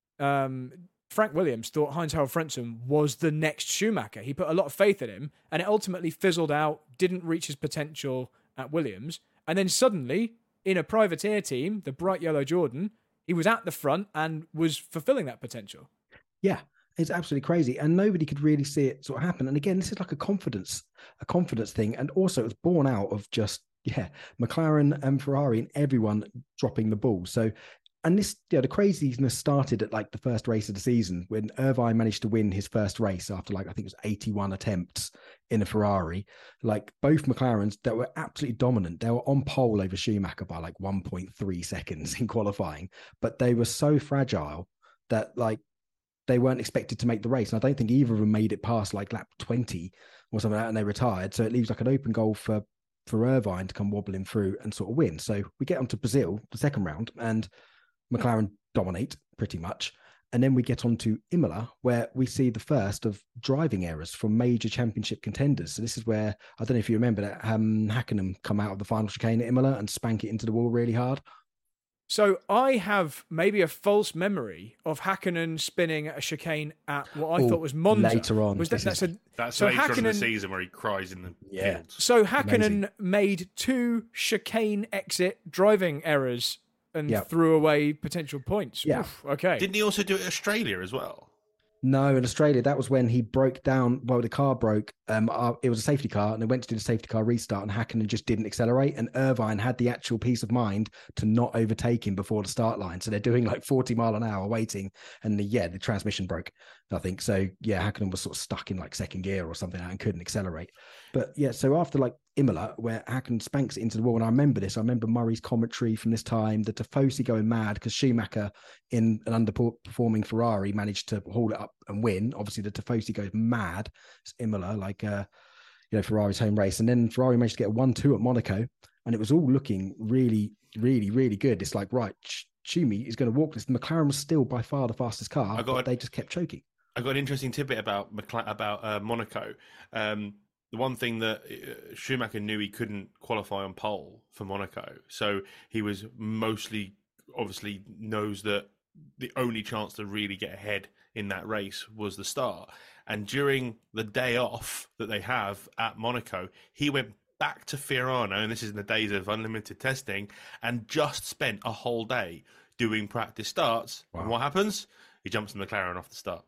um, Frank Williams thought Heinz Harald Frentzen was the next Schumacher. He put a lot of faith in him, and it ultimately fizzled out, didn't reach his potential at Williams. And then suddenly, in a privateer team, the bright yellow Jordan, he was at the front and was fulfilling that potential. Yeah. It's absolutely crazy, and nobody could really see it sort of happen. And again, this is like a confidence, a confidence thing, and also it was born out of just yeah, McLaren and Ferrari and everyone dropping the ball. So, and this, yeah, the craziness started at like the first race of the season when Irvine managed to win his first race after like I think it was eighty-one attempts in a Ferrari. Like both McLarens that were absolutely dominant, they were on pole over Schumacher by like one point three seconds in qualifying, but they were so fragile that like. They weren't expected to make the race. And I don't think either of them made it past like lap twenty or something like that, and they retired. So it leaves like an open goal for, for Irvine to come wobbling through and sort of win. So we get onto Brazil, the second round, and McLaren dominate pretty much. And then we get on to Imola, where we see the first of driving errors from major championship contenders. So this is where, I don't know if you remember that, um, Hakkinen come out of the final chicane at Imola and spank it into the wall really hard. So I have maybe a false memory of Hakkinen spinning a chicane at what I Ooh, thought was Monza. Later on. Was that, that's a, that's so later Hakkinen, on in the season where he cries in the yeah. fields. So Hakkinen Amazing. made two chicane exit driving errors and yep. threw away potential points. Yeah. Oof, okay. Didn't he also do it in Australia as well? No, in Australia, that was when he broke down, well, the car broke. Um, uh, it was a safety car, and they went to do the safety car restart, and Hakkinen just didn't accelerate, and Irvine had the actual peace of mind to not overtake him before the start line. So they're doing like forty mile an hour waiting, and the, yeah, the transmission broke, I think. So, yeah, Hakkinen was sort of stuck in like second gear or something and couldn't accelerate. But, yeah, so after like Imola, where Hakkinen spanks it into the wall, and I remember this, I remember Murray's commentary from this time, the Tifosi going mad because Schumacher in an underperforming Ferrari managed to haul it up and win. Obviously, the Tifosi goes mad. It's Imola, like, uh, you know, Ferrari's home race. And then Ferrari managed to get a one two at Monaco, and it was all looking really, really, really good. It's like, right, Schumi is going to walk this. McLaren was still by far the fastest car, I got, but they just kept choking. I got an interesting tidbit about McLaren, about uh, Monaco. Um, The one thing that Schumacher knew he couldn't qualify on pole for Monaco. So he was mostly, obviously knows that the only chance to really get ahead in that race was the start. And during the day off that they have at Monaco, he went back to Fiorano, and this is in the days of unlimited testing, and just spent a whole day doing practice starts. Wow. And what happens? He jumps in the McLaren off the start.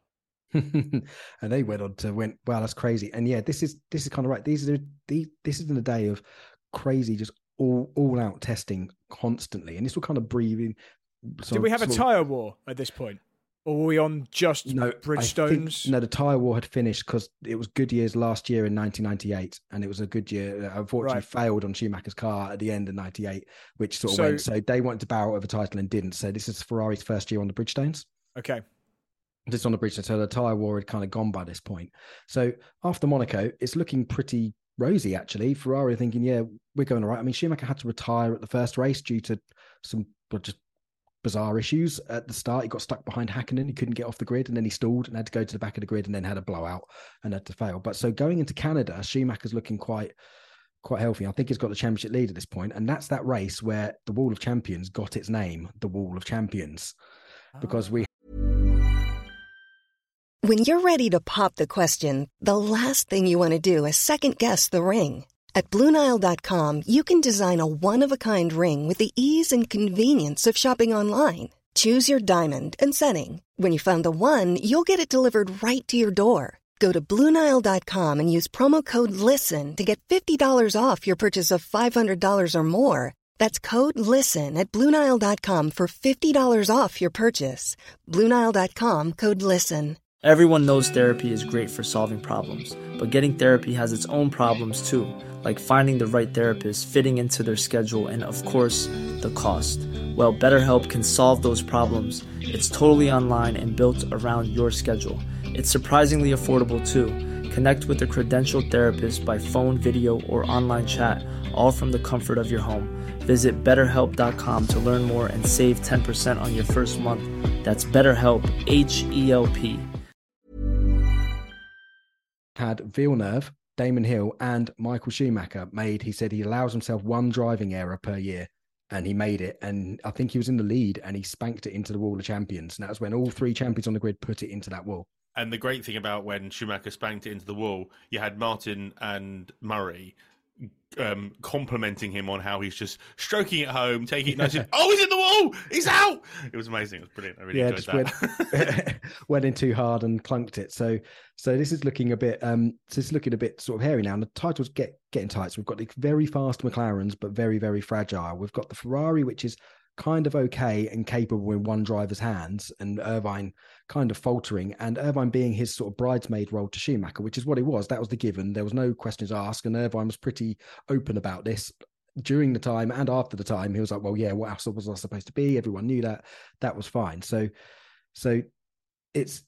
And they went on to went, wow, that's crazy. And yeah, this is this is kind of right. These are the this is in a day of crazy, just all all out testing constantly, and this will kind of breathe in. So, Did we have a tyre war at this point, or were we on just no, Bridgestones? No, the tyre war had finished because it was Goodyear's last year in nineteen ninety-eight, and it was a Goodyear that unfortunately right. failed on Schumacher's car at the end of ninety-eight, which sort of so, went. So they wanted to barrel over title and didn't. So this is Ferrari's first year on the Bridgestones. Okay. Just on the bridge, so the tyre war had kind of gone by this point. So after Monaco, it's looking pretty rosy, actually. Ferrari are thinking, yeah, we're going all right. I mean, Schumacher had to retire at the first race due to some well, just bizarre issues at the start. He got stuck behind Hakkinen. He couldn't get off the grid, and then he stalled and had to go to the back of the grid and then had a blowout and had to fail. But so going into Canada, Schumacher's looking quite quite healthy. I think he's got the championship lead at this point, and that's that race where the Wall of Champions got its name, the Wall of Champions, because we When you're ready to pop the question, the last thing you want to do is second-guess the ring. At Blue Nile dot com, you can design a one-of-a-kind ring with the ease and convenience of shopping online. Choose your diamond and setting. When you find the one, you'll get it delivered right to your door. Go to Blue Nile dot com and use promo code LISTEN to get fifty dollars off your purchase of five hundred dollars or more. That's code LISTEN at Blue Nile dot com for fifty dollars off your purchase. Blue Nile dot com, code LISTEN. Everyone knows therapy is great for solving problems, but getting therapy has its own problems too, like finding the right therapist, fitting into their schedule, and of course, the cost. Well, BetterHelp can solve those problems. It's totally online and built around your schedule. It's surprisingly affordable too. Connect with a credentialed therapist by phone, video, or online chat, all from the comfort of your home. Visit better help dot com to learn more and save ten percent on your first month. That's BetterHelp, H E L P. Had Villeneuve, Damon Hill, and Michael Schumacher made, he said he allows himself one driving error per year, and he made it. And I think he was in the lead and he spanked it into the wall of champions. And that was when all three champions on the grid put it into that wall. And the great thing about when Schumacher spanked it into the wall, you had Martin and Murray um, complimenting him on how he's just stroking it home, taking it nice. And, oh, he's in the wall! He's out! It was amazing. It was brilliant. I really yeah, enjoyed just that. Went, went in too hard and clunked it. So, so this is looking a bit. Um, so this is looking a bit sort of hairy now. And the titles get getting tight. So we've got the very fast McLarens, but very very fragile. We've got the Ferrari, which is kind of okay and capable in one driver's hands, and Irvine kind of faltering, and Irvine being his sort of bridesmaid role to Schumacher, which is what it was. That was the given. There was no questions asked, and Irvine was pretty open about this during the time and after the time. He was like, well, yeah, what else was I supposed to be? Everyone knew that. That was fine. So, so it's,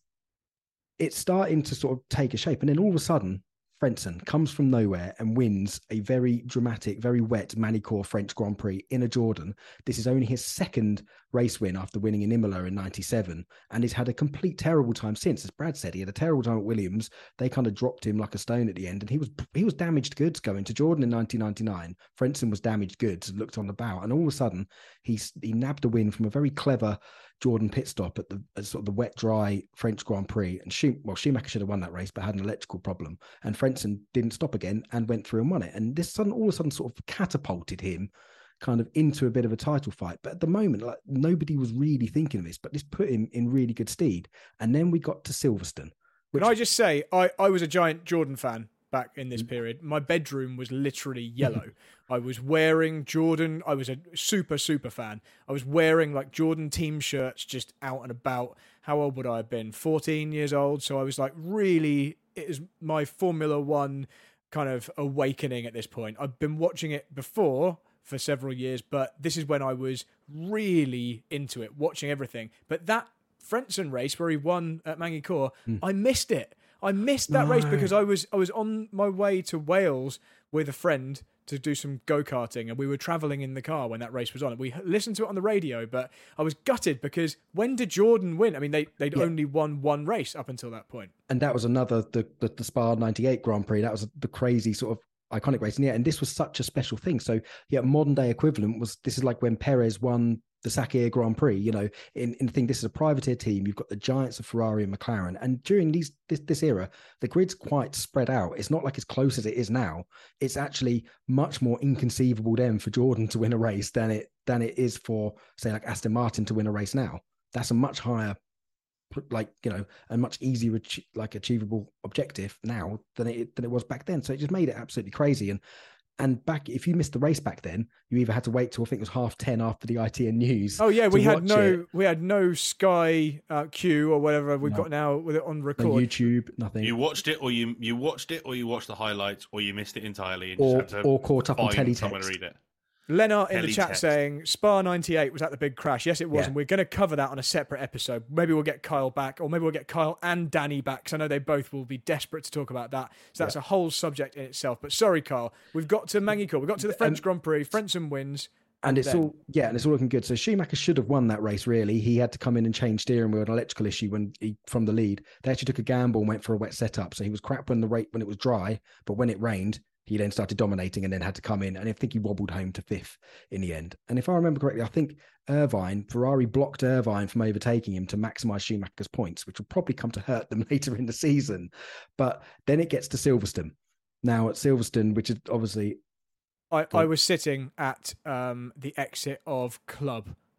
it's starting to sort of take a shape. And then all of a sudden, Frentzen comes from nowhere and wins a very dramatic, very wet Manicourt French Grand Prix in a Jordan. This is only his second race win after winning in Imola in ninety-seven, and he's had a complete terrible time since. As Brad said, he had a terrible time at Williams. They kind of dropped him like a stone at the end, and he was he was damaged goods going to Jordan in nineteen ninety-nine. Frentzen was damaged goods and looked on the bow, and all of a sudden he's he nabbed a win from a very clever Jordan pit stop at the at sort of the wet, dry French Grand Prix. And Schum- well, Schumacher should have won that race, but had an electrical problem. And Frentzen didn't stop again and went through and won it. And this sudden, all of a sudden, sort of catapulted him kind of into a bit of a title fight. But at the moment, like nobody was really thinking of this, but this put him in really good stead. And then we got to Silverstone. Which... Can I just say, I, I was a giant Jordan fan back in this period. My bedroom was literally yellow. I was wearing Jordan. I was a super, super fan. I was wearing like Jordan team shirts just out and about. How old would I have been? fourteen years old. So I was like really, it was my Formula One kind of awakening at this point. I've been watching it before for several years, but this is when I was really into it, watching everything. But that Frentzen race where he won at Manicourt, mm. I missed it. I missed that no. race because I was I was on my way to Wales with a friend to do some go-karting, and we were travelling in the car when that race was on. We listened to it on the radio, but I was gutted because when did Jordan win? I mean, they, they'd yeah. only won one race up until that point. And that was another, the, the, the Spa ninety-eight Grand Prix. That was the crazy sort of iconic race. And yeah, and this was such a special thing. So yeah, modern day equivalent was, this is like when Perez won the Sakhir Grand Prix, you know, in, in the thing, this is a privateer team. You've got the giants of Ferrari and McLaren. And during these this, this era, the grid's quite spread out. It's not like as close as it is now. It's actually much more inconceivable then for Jordan to win a race than it than it is for, say, like Aston Martin to win a race now. That's a much higher, like, you know, a much easier, like, achievable objective now than it than it was back then. So it just made it absolutely crazy. And And back, if you missed the race back then, you either had to wait till I think it was half ten after the I T N news. Oh yeah, we had no, it. we had no Sky uh, Q or whatever we've no. got now with it on record. No YouTube, nothing. You watched it, or you you watched it, or you watched the highlights, or you missed it entirely, and or, just had to or caught up on teletext. Someone to read it. Lennart in the chat saying Spa ninety-eight was at the big crash. Yes, it was, yeah. And we're going to cover that on a separate episode. Maybe we'll get Kyle back, or maybe we'll get Kyle and Danny back, because I know they both will be desperate to talk about that. So that's yeah. a whole subject in itself. But sorry, Kyle, we've got to Manicourt. We've got to the French um, Grand Prix. Frentzen wins. And, and it's then... all, yeah, and it's all looking good. So Schumacher should have won that race, really. He had to come in and change steering wheel, an electrical issue when he, from the lead. They actually took a gamble and went for a wet setup. So he was crap when the rate when it was dry, but when it rained, he then started dominating and then had to come in. And I think he wobbled home to fifth in the end. And if I remember correctly, I think Irvine, Ferrari blocked Irvine from overtaking him to maximise Schumacher's points, which will probably come to hurt them later in the season. But then it gets to Silverstone. Now at Silverstone, which is obviously... I, I was sitting at um, the exit of Club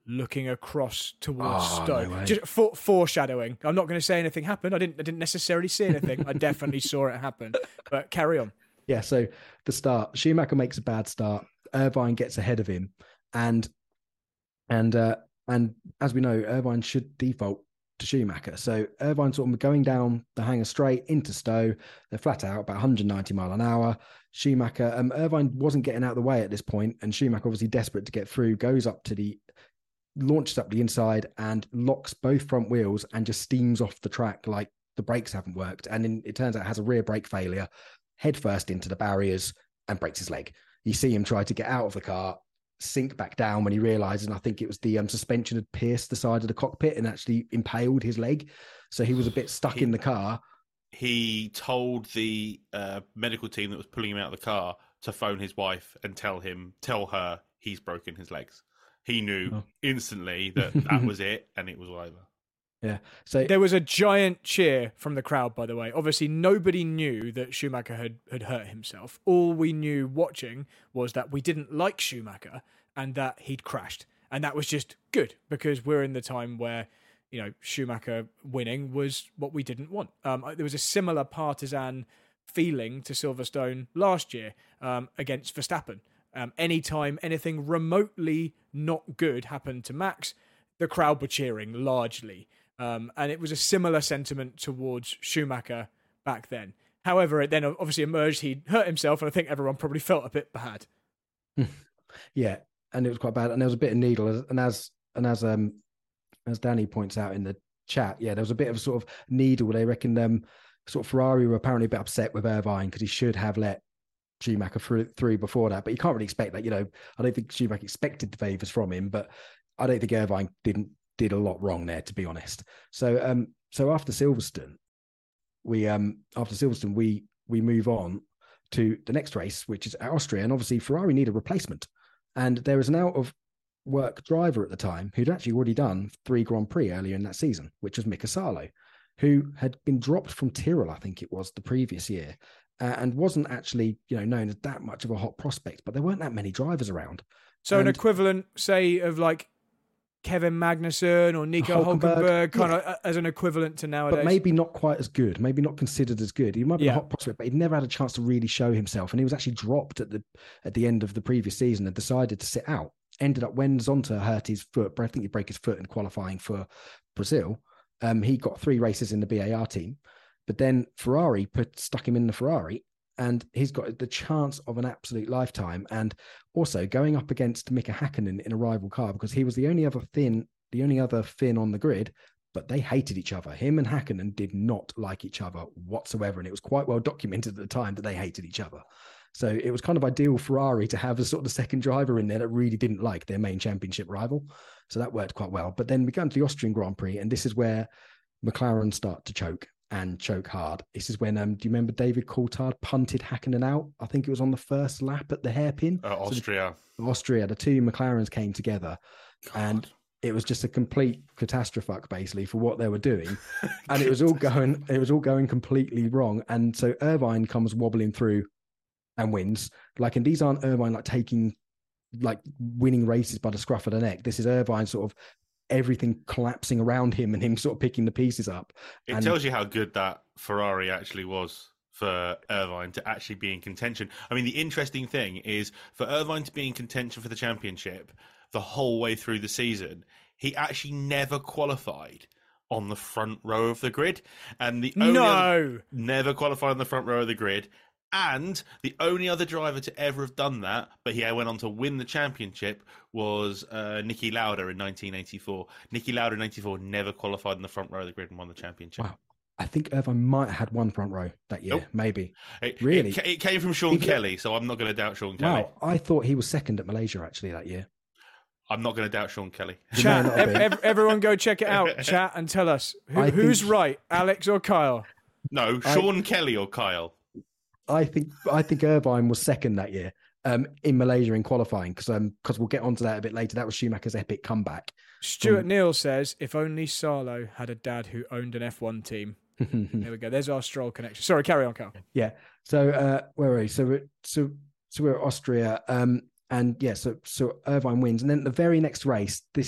looking across towards Oh, Stowe. no way. Just for, foreshadowing. I'm not going to say anything happened. I didn't. I didn't necessarily see anything. I definitely saw it happen. But carry on. Yeah, so the start, Schumacher makes a bad start. Irvine gets ahead of him, and and uh, and as we know, Irvine should default to Schumacher. So Irvine sort of going down the hanger straight into Stowe. They're flat out about one hundred ninety mile an hour. Schumacher, um, Irvine wasn't getting out of the way at this point, and Schumacher, obviously desperate to get through, goes up to the, launches up the inside and locks both front wheels and just steams off the track like the brakes haven't worked. And in, it turns out has a rear brake failure, head first into the barriers and breaks his leg. You see him try to get out of the car, sink back down when he realizes, and I think it was the um, suspension had pierced the side of the cockpit and actually impaled his leg. So he was a bit stuck he, in the car. He told the uh, medical team that was pulling him out of the car to phone his wife and tell him, tell her he's broken his legs. He knew oh. instantly that that was it, and it was all over. Yeah. So there was a giant cheer from the crowd, by the way. Obviously, nobody knew that Schumacher had, had hurt himself. All we knew watching was that we didn't like Schumacher and that he'd crashed. And that was just good, because we're in the time where, you know, Schumacher winning was what we didn't want. Um, there was a similar partisan feeling to Silverstone last year um, against Verstappen. Um, anytime anything remotely not good happened to Max, the crowd were cheering largely. Um, and it was a similar sentiment towards Schumacher back then. However, it then obviously emerged he'd hurt himself, and I think everyone probably felt a bit bad. Yeah, and it was quite bad. And there was a bit of needle, and as and as um as Danny points out in the chat, yeah, there was a bit of sort of needle. They reckon um sort of Ferrari were apparently a bit upset with Irvine because he should have let Schumacher through, through before that, but you can't really expect that. You know, I don't think Schumacher expected the favours from him, but I don't think Irvine didn't did a lot wrong there, to be honest. So um so after Silverstone, we um after Silverstone we we move on to the next race, which is Austria, and obviously Ferrari need a replacement, and there is an out of work driver at the time who'd actually already done three Grand Prix earlier in that season, which was Mika Salo, who had been dropped from Tyrrell, I think it was, the previous year, uh, and wasn't actually, you know, known as that much of a hot prospect, but there weren't that many drivers around. So and an equivalent, say, of like Kevin Magnussen or Nico Hulkenberg, Hulkenberg kind yeah. of as an equivalent to nowadays. But maybe not quite as good, maybe not considered as good. He might be yeah. a hot prospect, but he'd never had a chance to really show himself. And he was actually dropped at the at the end of the previous season and decided to sit out. Ended up when Zonta hurt his foot, but I think he broke his foot in qualifying for Brazil. Um, he got three races in the B A R team, but then Ferrari put stuck him in the Ferrari, and he's got the chance of an absolute lifetime. And also going up against Mika Häkkinen in a rival car, because he was the only other Finn, the only other Finn on the grid, but they hated each other. Him and Häkkinen did not like each other whatsoever, and it was quite well documented at the time that they hated each other. So it was kind of ideal Ferrari to have a sort of second driver in there that really didn't like their main championship rival. So that worked quite well. But then we go into the Austrian Grand Prix, and this is where McLaren start to choke and choke hard. This is when, um, do you remember David Coulthard punted Häkkinen out? I think it was on the first lap at the hairpin. Uh, Austria. So the, Austria, the two McLarens came together. God. And it was just a complete catastrophe, basically, for what they were doing. And it was all going, it was all going completely wrong. And so Irvine comes wobbling through and wins. Like, and these aren't Irvine like taking, like winning races by the scruff of the neck. This is Irvine sort of everything collapsing around him and him sort of picking the pieces up. It and tells you how good that Ferrari actually was for Irvine to actually be in contention. I mean, the interesting thing is for Irvine to be in contention for the championship the whole way through the season, he actually never qualified on the front row of the grid. And the only no. other, never qualified on the front row of the grid. And the only other driver to ever have done that, but he went on to win the championship, was uh, Niki Lauda in nineteen eighty-four. Niki Lauda in eighty-four never qualified in the front row of the grid and won the championship. Wow. I think Irvine might have had one front row that year, nope. maybe. It, really? It, it came from Sean he, Kelly, so I'm not going to doubt Sean Kelly. Wow, I thought he was second at Malaysia, actually, that year. I'm not going to doubt Sean Kelly. Chat, ev- everyone go check it out, chat, and tell us, who, who's think... right, Alex or Kyle? No, Sean I... Kelly or Kyle. I think I think Irvine was second that year um, in Malaysia in qualifying, because um, because we'll get onto that a bit later. That was Schumacher's epic comeback. Stuart um, Neal says, if only Salo had a dad who owned an F one team. There we go. There's our Stroll connection. Sorry, carry on, Carl. Yeah. So uh, where are we? So we're, so so we're at Austria, um, and yeah. So so Irvine wins, and then the very next race. This is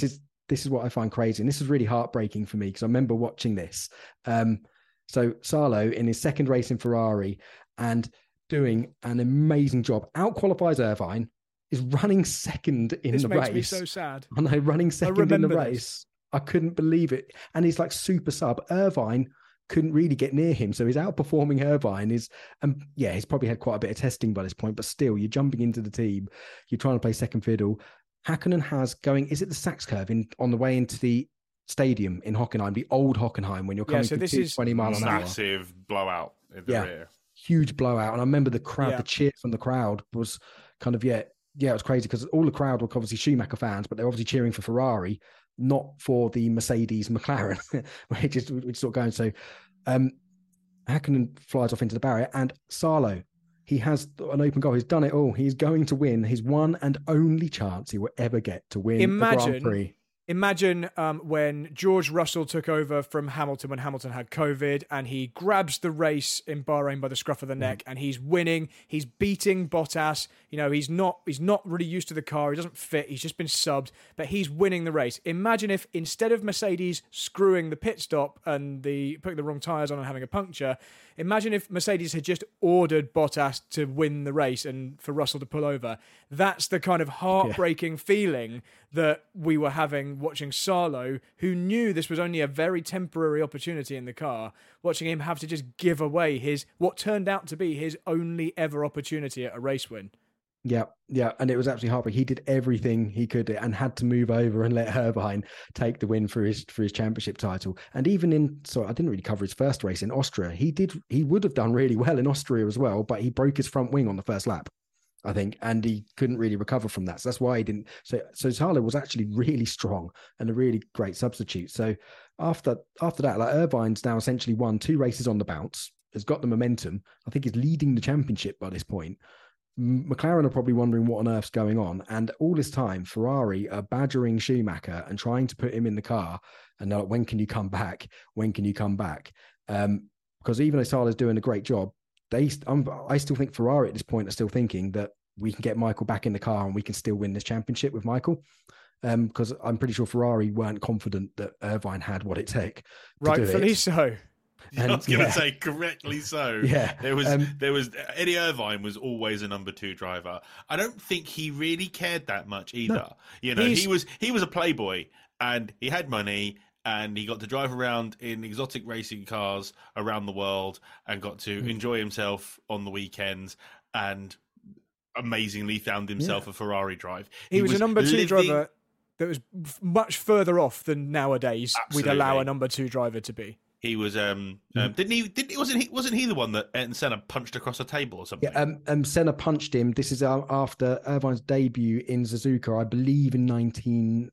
this is what I find crazy, and this is really heartbreaking for me because I remember watching this. Um, so Salo in his second race in Ferrari and doing an amazing job, out-qualifies Irvine, is running second in this the makes race. me so sad. I know, running second in the race. This. I couldn't believe it. And he's like super sub. Irvine couldn't really get near him. So he's outperforming Irvine. Is and yeah, he's probably had quite a bit of testing by this point, but still, you're jumping into the team. You're trying to play second fiddle. Hakkinen has going, is it the Sachs curve in on the way into the stadium in Hockenheim, the old Hockenheim, when you're coming yeah, so from this two, is twenty miles an hour. Massive blowout in the yeah, rear. Huge blowout. And I remember the crowd, yeah. the cheer from the crowd was kind of, yeah, yeah, it was crazy because all the crowd were obviously Schumacher fans, but they're obviously cheering for Ferrari, not for the Mercedes McLaren, which is which is sort of going. So um, Hakkinen flies off into the barrier, and Salo, he has an open goal. He's done it all. He's going to win his one and only chance he will ever get to win Imagine, the Grand Prix. Imagine um, when George Russell took over from Hamilton when Hamilton had COVID, and he grabs the race in Bahrain by the scruff of the neck, mm. and he's winning. He's beating Bottas. You know, he's not he's not really used to the car. He doesn't fit. He's just been subbed, but he's winning the race. Imagine if instead of Mercedes screwing the pit stop and the putting the wrong tyres on and having a puncture, imagine if Mercedes had just ordered Bottas to win the race and for Russell to pull over. That's the kind of heartbreaking yeah. feeling that we were having watching Salo, who knew this was only a very temporary opportunity in the car, watching him have to just give away his, what turned out to be his only ever opportunity at a race win. Yeah, yeah, and it was absolutely heartbreaking. He did everything he could and had to move over and let Irvine take the win for his for his championship title. And even in, sorry, I didn't really cover his first race in Austria. He did, he would have done really well in Austria as well, but he broke his front wing on the first lap, I think, and he couldn't really recover from that. So that's why he didn't. So, so Salo was actually really strong and a really great substitute. So after after that, like Irvine's now essentially won two races on the bounce, has got the momentum. I think he's leading the championship by this point. McLaren are probably wondering what on earth's going on. And all this time, Ferrari are badgering Schumacher and trying to put him in the car. And they're like, when can you come back? When can you come back? Um, because even though Salo's doing a great job, they, I'm, I still think Ferrari at this point are still thinking that we can get Michael back in the car and we can still win this championship with Michael. Um, because I'm pretty sure Ferrari weren't confident that Irvine had what it took. Rightfully so. And, I was going to yeah. say correctly so. Yeah, there was um, there was Eddie Irvine was always a number two driver. I don't think he really cared that much either. No, you know, he was he was a playboy and he had money and he got to drive around in exotic racing cars around the world and got to mm. enjoy himself on the weekends and amazingly found himself yeah. a Ferrari drive. He, he was, was a number two living... driver that was much further off than nowadays Absolutely. we'd allow a number two driver to be. He was, um, um, didn't he? Didn't wasn't he? Wasn't he the one that Ayrton Senna punched across a table or something? Yeah, um, um, Senna punched him. This is after Irvine's debut in Suzuka, I believe, in nineteen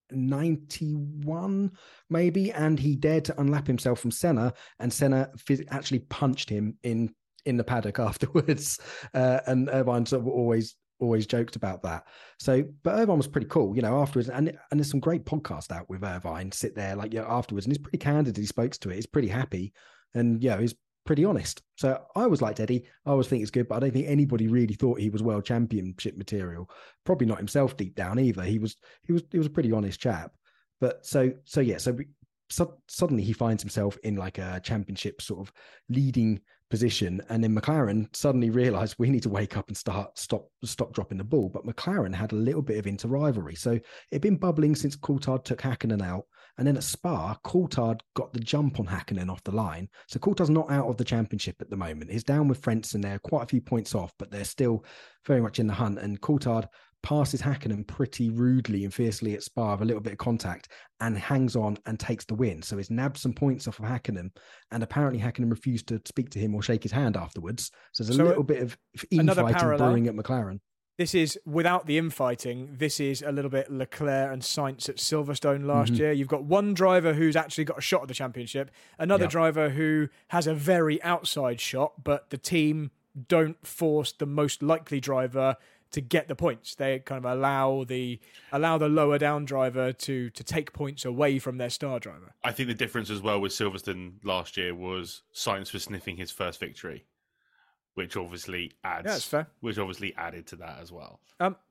ninety-one, maybe, and he dared to unlap himself from Senna, and Senna phys- actually punched him in in the paddock afterwards. Uh, and Irvine sort of always. always joked about that. So, but Irvine was pretty cool, you know, afterwards. And, and there's some great podcast out with Irvine, sit there like, you know, afterwards. And he's pretty candid. He spoke to it. He's pretty happy. And, yeah, he's pretty honest. So I always liked Eddie. I always think it's good, but I don't think anybody really thought he was world championship material. Probably not himself deep down either. He was, he was, he was a pretty honest chap. But so, so yeah, so, so suddenly he finds himself in like a championship sort of leading position, and then McLaren suddenly realised we need to wake up and start stop stop dropping the ball. But McLaren had a little bit of inter rivalry, so it'd been bubbling since Coulthard took Hakkinen out, and then at Spa, Coulthard got the jump on Hakkinen off the line. So Coulthard's not out of the championship at the moment. He's down with Frentzen. They're quite a few points off, but they're still very much in the hunt. And Coulthard passes Hakkinen pretty rudely and fiercely at Spa with a little bit of contact and hangs on and takes the win. So he's nabbed some points off of Hakkinen, and apparently Hakkinen refused to speak to him or shake his hand afterwards. So there's a so little bit of infighting brewing at McLaren. This is, without the infighting, this is a little bit Leclerc and Sainz at Silverstone last mm-hmm. year. You've got one driver who's actually got a shot at the championship, another yep. driver who has a very outside shot, but the team don't force the most likely driver to get the points. They kind of allow the allow the lower down driver to to take points away from their star driver. I think the difference as well with Silverstone last year was Sainz was sniffing his first victory, which obviously adds. Yeah, that's fair. Which obviously added to that as well. Um,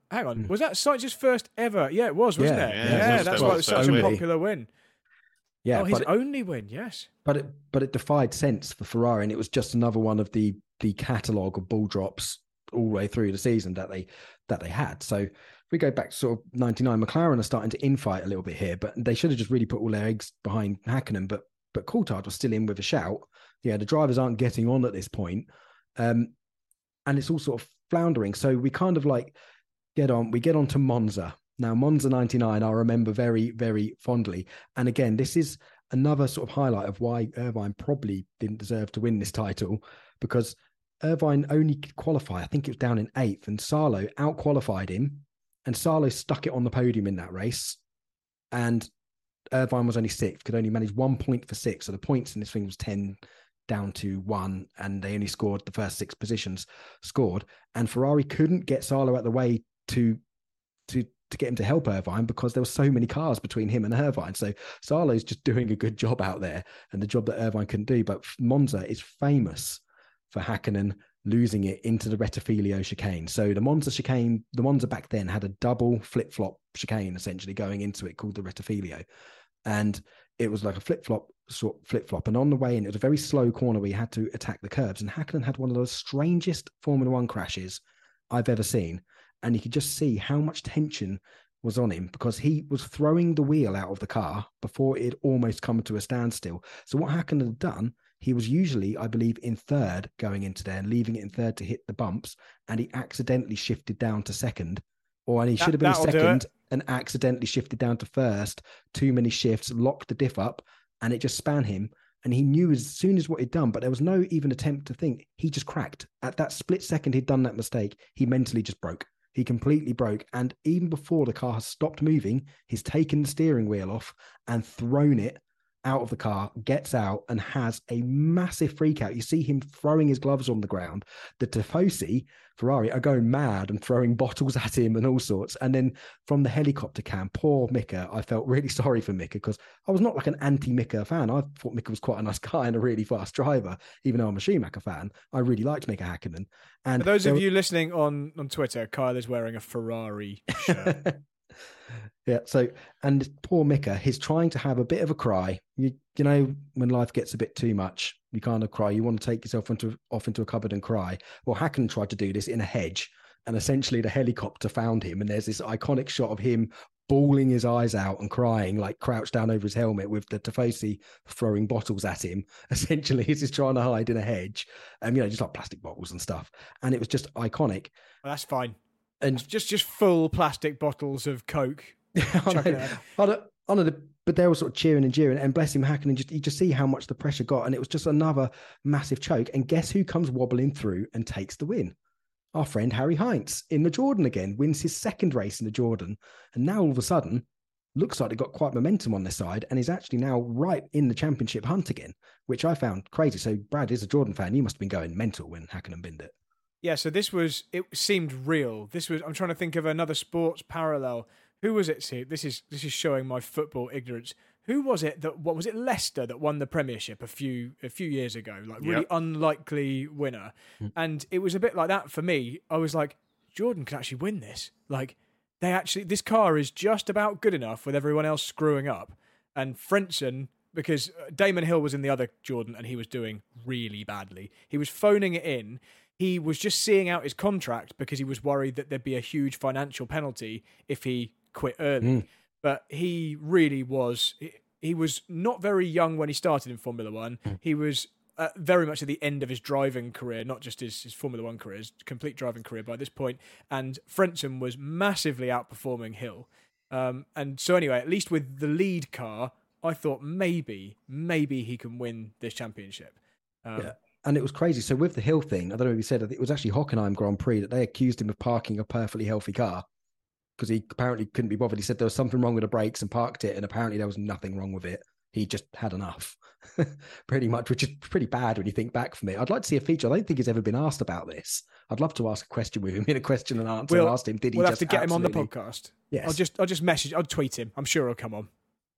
hang on, was that Sainz's first ever? Yeah, it was, wasn't Yeah, it? yeah, Yeah, it was that's his why it was first such a only. popular win. Yeah, oh, his but it, only win, yes. but it but it defied sense for Ferrari, and it was just another one of the the catalogue of ball drops all the way through the season that they that they had. So if we go back to sort of ninety-nine, McLaren are starting to infight a little bit here, but they should have just really put all their eggs behind Hakkinen. But but Coulthard was still in with a shout. Yeah, the drivers aren't getting on at this point, um, and it's all sort of floundering. So we kind of like get on. We get on to Monza. Now, Monza ninety-nine, I remember very, very fondly. And again, this is another sort of highlight of why Irvine probably didn't deserve to win this title, because Irvine only could qualify. I think it was down in eighth, and Salo out-qualified him, and Salo stuck it on the podium in that race. And Irvine was only sixth, could only manage one point for six. So the points in this thing was ten down to one, and they only scored the first six positions scored. And Ferrari couldn't get Salo out of the way to to to get him to help Irvine, because there were so many cars between him and Irvine. So Salo's just doing a good job out there, and the job that Irvine couldn't do. But Monza is famous for Hakkinen losing it into the Rettifilio chicane. So the Monza chicane, the Monza back then had a double flip-flop chicane essentially going into it called the Rettifilio. And it was like a flip-flop sort of flip-flop. And on the way in, it was a very slow corner where you had to attack the curbs. And Hakkinen had one of those strangest Formula One crashes I've ever seen. And you could just see how much tension was on him, because he was throwing the wheel out of the car before it had almost come to a standstill. So what Hakkinen had done, he was usually, I believe, in third going into there and leaving it in third to hit the bumps, and he accidentally shifted down to second, or and he That- should have been that'll do second it. and accidentally shifted down to first. Too many shifts, locked the diff up, and it just span him. And he knew as soon as what he'd done, but there was no even attempt to think. He just cracked. At that split second he'd done that mistake, he mentally just broke. He completely broke. And even before the car has stopped moving, he's taken the steering wheel off and thrown it out of the car, gets out and has a massive freak out. You see him throwing his gloves on the ground. The Tifosi, Ferrari, are going mad and throwing bottles at him and all sorts. And then from the helicopter cam, poor Mika, I felt really sorry for Mika, because I was not like an anti-Mika fan. I thought Mika was quite a nice guy and a really fast driver, even though I'm a Schumacher fan. I really liked Mika Hakkinen. And For those there of were- you listening on, on Twitter, Kyle is wearing a Ferrari shirt. Yeah. So, and poor Mika, he's trying to have a bit of a cry. You, you know, when life gets a bit too much, you kind of cry. You want to take yourself into, off into a cupboard and cry. Well, Hakkinen tried to do this in a hedge, and essentially the helicopter found him. And there's this iconic shot of him bawling his eyes out and crying, like crouched down over his helmet with the Tifosi throwing bottles at him. Essentially, he's just trying to hide in a hedge, and um, you know, just like plastic bottles and stuff. And it was just iconic. Well, that's fine. And Just just full plastic bottles of Coke. I Chuck it know, out. I know, I know the, but they were sort of cheering and jeering, and bless him, Hakkinen, just you just see how much the pressure got, and it was just another massive choke. And guess who comes wobbling through and takes the win? Our friend Harry Heinz in the Jordan again, wins his second race in the Jordan, and now all of a sudden looks like they got quite momentum on their side, and is actually now right in the championship hunt again, which I found crazy. So Brad is a Jordan fan; you must have been going mental when Hakkinen binned it. Yeah, so this was, it seemed real. This was, I'm trying to think of another sports parallel. Who was it? See, this is this is showing my football ignorance. Who was it that, what was it, Leicester that won the Premiership a few a few years ago? Like, really Yep. unlikely winner. And it was a bit like that for me. I was like, Jordan could actually win this. Like, they actually, this car is just about good enough with everyone else screwing up. And Frentzen, because Damon Hill was in the other Jordan and he was doing really badly. He was phoning it in. He was just seeing out his contract because he was worried that there'd be a huge financial penalty if he quit early. Mm. But he really was, he, he was not very young when he started in Formula One. He was uh, very much at the end of his driving career, not just his, his Formula One career, his complete driving career by this point. And Frentzen was massively outperforming Hill. Um, and so anyway, at least with the lead car, I thought maybe, maybe he can win this championship. Um, Yeah. And it was crazy. So with the Hill thing, I don't know if you said, it was actually Hockenheim Grand Prix that they accused him of parking a perfectly healthy car because he apparently couldn't be bothered. He said there was something wrong with the brakes and parked it, and apparently there was nothing wrong with it. He just had enough, pretty much, which is pretty bad when you think back from it. I'd like to see a feature. I don't think he's ever been asked about this. I'd love to ask a question with him in a question and answer. We'll, and asked him, did he we'll have just to get him on the absolutely- podcast. Yes. I'll just I'll just message, I'll tweet him. I'm sure he'll come on.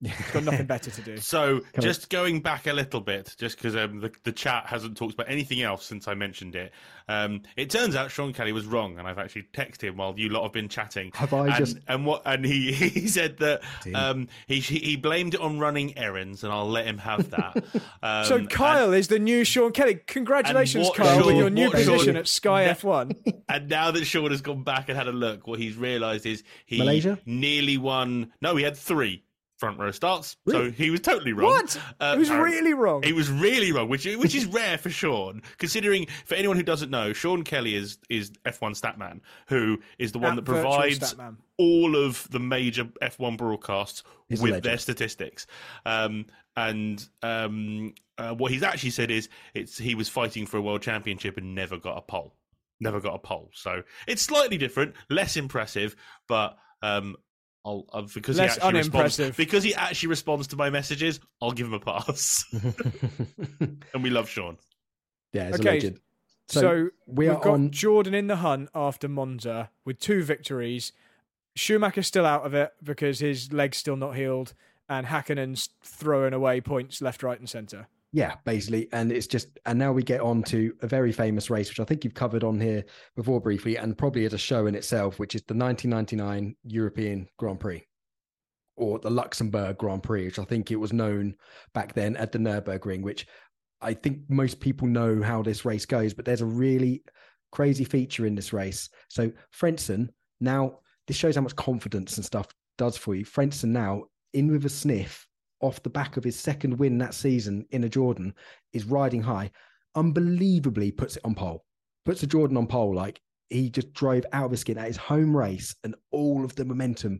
He's got nothing better to do. So just going back a little bit, just because um, the, the chat hasn't talked about anything else since I mentioned it. Um, it turns out Sean Kelly was wrong, and I've actually texted him while you lot have been chatting. Have I and, just... And what? And he, he said that um, he he blamed it on running errands, and I'll let him have that. Um, so Kyle and, is the new Sean Kelly. Congratulations, Kyle, Sean, with your new position Sean, at Sky now, F one. And now that Sean has gone back and had a look, what he's realised is he Malaysia? nearly won. No, he had three front row starts, really? so he was totally wrong. What? Uh, he was no, really wrong. He was really wrong, which which is rare for Sean, considering, for anyone who doesn't know, Sean Kelly is is F one Statman, who is the one At that provides all of the major F one broadcasts He's with their statistics. Um, and um, uh, what he's actually said is it's he was fighting for a world championship and never got a pole. Never got a pole. So it's slightly different, less impressive, but um, I'll, uh, because Less he actually responds, unimpressive. because he actually responds to my messages, I'll give him a pass. And we love Sean. Yeah, it's Okay, a legend. So, So, we we've are got on. Jordan in the hunt after Monza with two victories. Schumacher's still out of it because his leg's still not healed, and Häkkinen's throwing away points left, right, and centre. Yeah, basically. And it's just, and now we get on to a very famous race, which I think you've covered on here before briefly, and probably as a show in itself, which is the nineteen ninety-nine European Grand Prix, or the Luxembourg Grand Prix, which I think it was known back then at the Nürburgring, which I think most people know how this race goes, but there's a really crazy feature in this race. So Frentzen, now this shows how much confidence and stuff does for you. Frentzen now in with a sniff, off the back of his second win that season in a Jordan, is riding high, unbelievably puts it on pole, puts a Jordan on pole. Like, he just drove out of his skin at his home race, and all of the momentum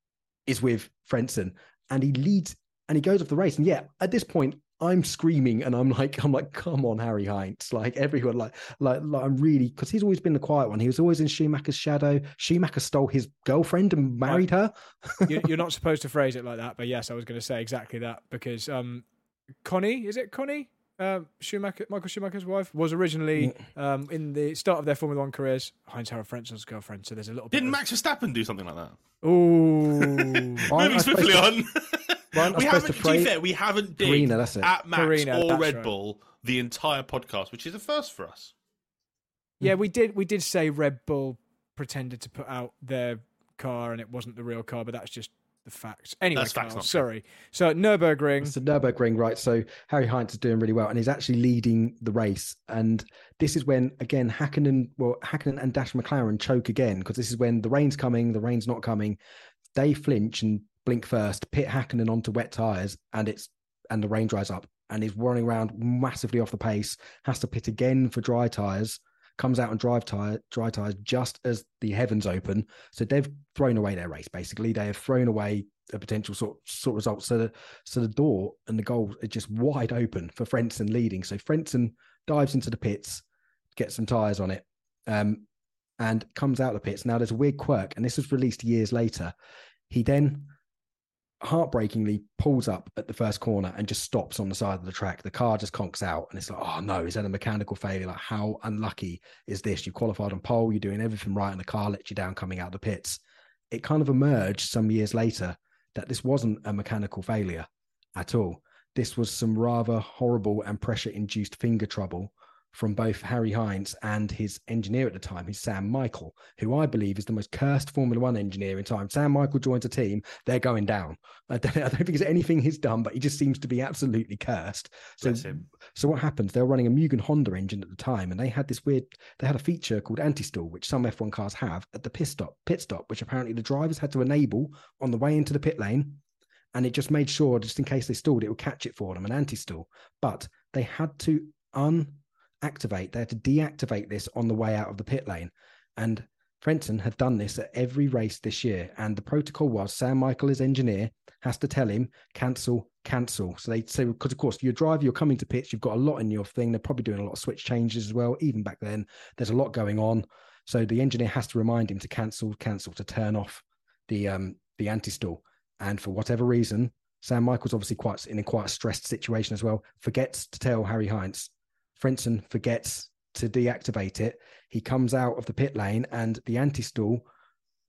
is with Frentzen, and he leads and he goes off the race. And yeah, at this point, I'm screaming and I'm like, I'm like, come on, Harry Heinz. Like everyone, like, like, like I'm really, because he's always been the quiet one. He was always in Schumacher's shadow. Schumacher stole his girlfriend and married her. You're not supposed to phrase it like that, but yes, I was going to say exactly that, because um, Connie, is it Connie? Uh, Schumacher, Michael Schumacher's wife, was originally um, in the start of their Formula One careers Heinz-Harald Frenzen's girlfriend. So there's a little bit. Didn't of... Max Verstappen do something like that? Ooh. Moving swiftly to... on. Ryan, we haven't, to, to be fair, we haven't digged Karina, that's it. at Max Karina, or Red right. Bull the entire podcast, which is a first for us. Yeah, we did. We did say Red Bull pretended to put out their car and it wasn't the real car, but that's just the facts. Anyway, That's facts, Carl, not sorry. So Nürburgring. It's the Nürburgring, right? So Harry Heinz is doing really well, and he's actually leading the race. And this is when, again, Häkkinen, well, Häkkinen and Dash McLaren choke again, because this is when the rain's coming, the rain's not coming. They flinch and blink first, pit Häkkinen onto wet tyres, and it's and the rain dries up, and he's running around massively off the pace, has to pit again for dry tyres, comes out and drive tire, dry tyres just as the heavens open. So they've thrown away their race, basically. They have thrown away a potential sort, sort of result. So the, so the door and the goal are just wide open for Frentzen leading. So Frentzen dives into the pits, gets some tyres on it, um, and comes out of the pits. Now there's a weird quirk, and this was released years later. He then heartbreakingly pulls up at the first corner and just stops on the side of the track. The car just conks out, and it's like, oh no, is that a mechanical failure? Like, how unlucky is this? You qualified on pole, you're doing everything right, and the car lets you down coming out of the pits. It kind of emerged some years later that this wasn't a mechanical failure at all. This was some rather horrible and pressure-induced finger trouble from both Harry Heinz and his engineer at the time, who's Sam Michael, who I believe is the most cursed Formula One engineer in time. Sam Michael joins a team, they're going down. I don't, I don't think it's anything he's done, but he just seems to be absolutely cursed. So, so what happens? They were running a Mugen Honda engine at the time, and they had this weird, they had a feature called anti-stall, which some F one cars have at the pit stop, pit stop, which apparently the drivers had to enable on the way into the pit lane. And it just made sure, just in case they stalled, it would catch it for them, an anti-stall. But they had to un activate, they had to deactivate this on the way out of the pit lane. And Frentzen had done this at every race this year. And the protocol was Sam Michael, his engineer, has to tell him, cancel, cancel. So they say, because of course, if you're a driver, you're coming to pits, you've got a lot in your thing. They're probably doing a lot of switch changes as well. Even back then, there's a lot going on. So the engineer has to remind him to cancel, cancel, to turn off the um the anti-stall. And for whatever reason, Sam Michael's obviously quite in a quite a stressed situation as well, forgets to tell Harry Heinz. Frentzen forgets to deactivate it. He comes out of the pit lane and the anti-stall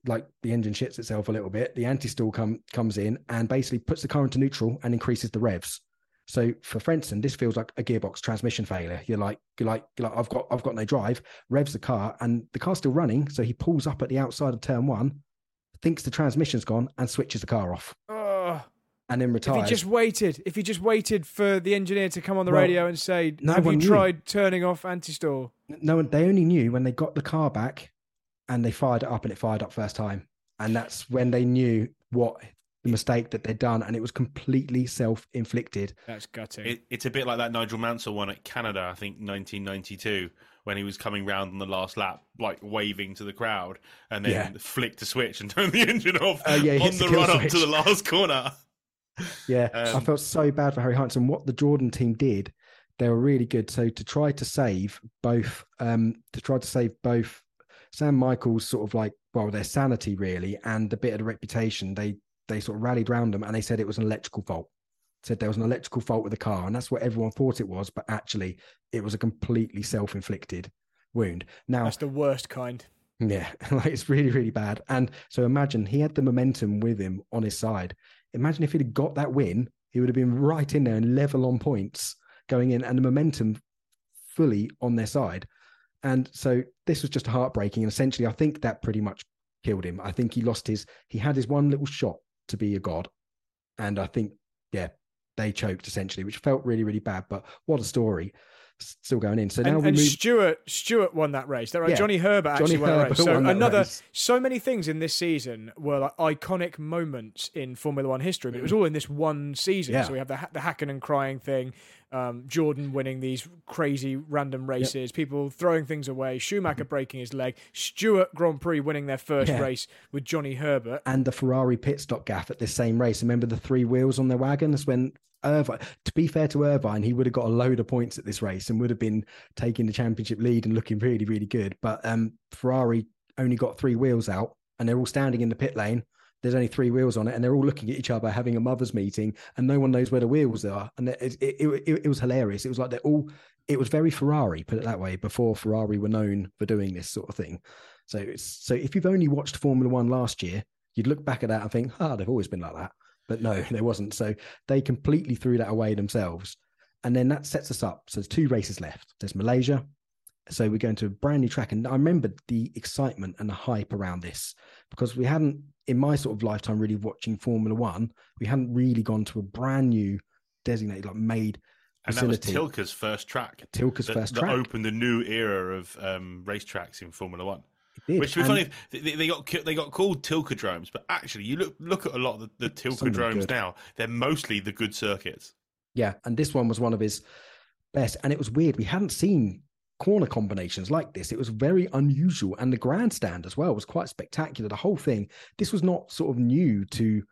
like the engine shits itself a little bit. The anti-stall come, comes in and basically puts the car into neutral and increases the revs. So for Frentzen, this feels like a gearbox transmission failure. You're like, you're like, you're like, I've got, I've got no drive. Revs the car, and the car's still running. So he pulls up at the outside of turn one, thinks the transmission's gone, and switches the car off. Oh. And then retires. If he just waited, if he just waited for the engineer to come on the well, radio and say, no "Have you knew. tried turning off anti-stall?" No one. They only knew when they got the car back, and they fired it up, and it fired up first time. And that's when they knew what the mistake that they'd done, and it was completely self-inflicted. That's gutting. It, it's a bit like that Nigel Mansell one at Canada, I think nineteen ninety-two, when he was coming round on the last lap, like waving to the crowd, and then yeah. flicked a switch and turned the engine off uh, yeah, on the, the run switch. Up to the last corner. Yeah, um, I felt so bad for Harry Hines, and what the Jordan team did, they were really good. So to try to save both, um, to try to save both Sam Michael's sort of like, well, their sanity really, and a bit of the reputation, they they sort of rallied around them, and they said it was an electrical fault. Said there was an electrical fault with the car, and that's what everyone thought it was, but actually it was a completely self-inflicted wound. Now that's the worst kind. Yeah, like it's really, really bad. And so imagine he had the momentum with him on his side. Imagine if he'd have got that win, he would have been right in there and level on points going in, and the momentum fully on their side. And so this was just heartbreaking. And essentially, I think that pretty much killed him. I think he lost his, he had his one little shot to be a god. And I think, yeah, they choked essentially, which felt really, really bad. But what a story. Still going in. So now and, we and move... Stewart Stewart won that race. That right? Yeah. Johnny Herbert actually Johnny won Herbert that race. So won that another race. So many things in this season were like iconic moments in Formula One history, but it was all in this one season. Yeah. So we have the the Hakkinen crying thing, um, Jordan winning these crazy random races, yep. people throwing things away, Schumacher breaking his leg, Stewart Grand Prix winning their first yeah. race with Johnny Herbert, and the Ferrari pit stop gaff at this same race. Remember the three wheels on their wagon? That's when Irvine, to be fair to Irvine, he would have got a load of points at this race and would have been taking the championship lead and looking really, really good. But um, Ferrari only got three wheels out, and they're all standing in the pit lane. There's only three wheels on it, and they're all looking at each other, having a mother's meeting, and no one knows where the wheels are. And it, it, it, it was hilarious. It was like they're all, it was very Ferrari, put it that way, before Ferrari were known for doing this sort of thing. So it's, so if you've only watched Formula One last year, you'd look back at that and think, ah, oh, they've always been like that. But no, there wasn't. So they completely threw that away themselves. And then that sets us up. So there's two races left. There's Malaysia. So we're going to a brand new track. And I remember the excitement and the hype around this, because we hadn't, in my sort of lifetime, really watching Formula One, we hadn't really gone to a brand new designated, like made facility. And that was Tilke's first track. Tilke's that, first that track. That opened a new era of um, racetracks in Formula One. Did. Which was and funny. They, they got they got called Tilkedromes, but actually, you look look at a lot of the, the Tilkedromes now. They're mostly the good circuits. Yeah, and this one was one of his best. And it was weird. We hadn't seen corner combinations like this. It was very unusual, and the grandstand as well was quite spectacular. The whole thing. This was not sort of new to.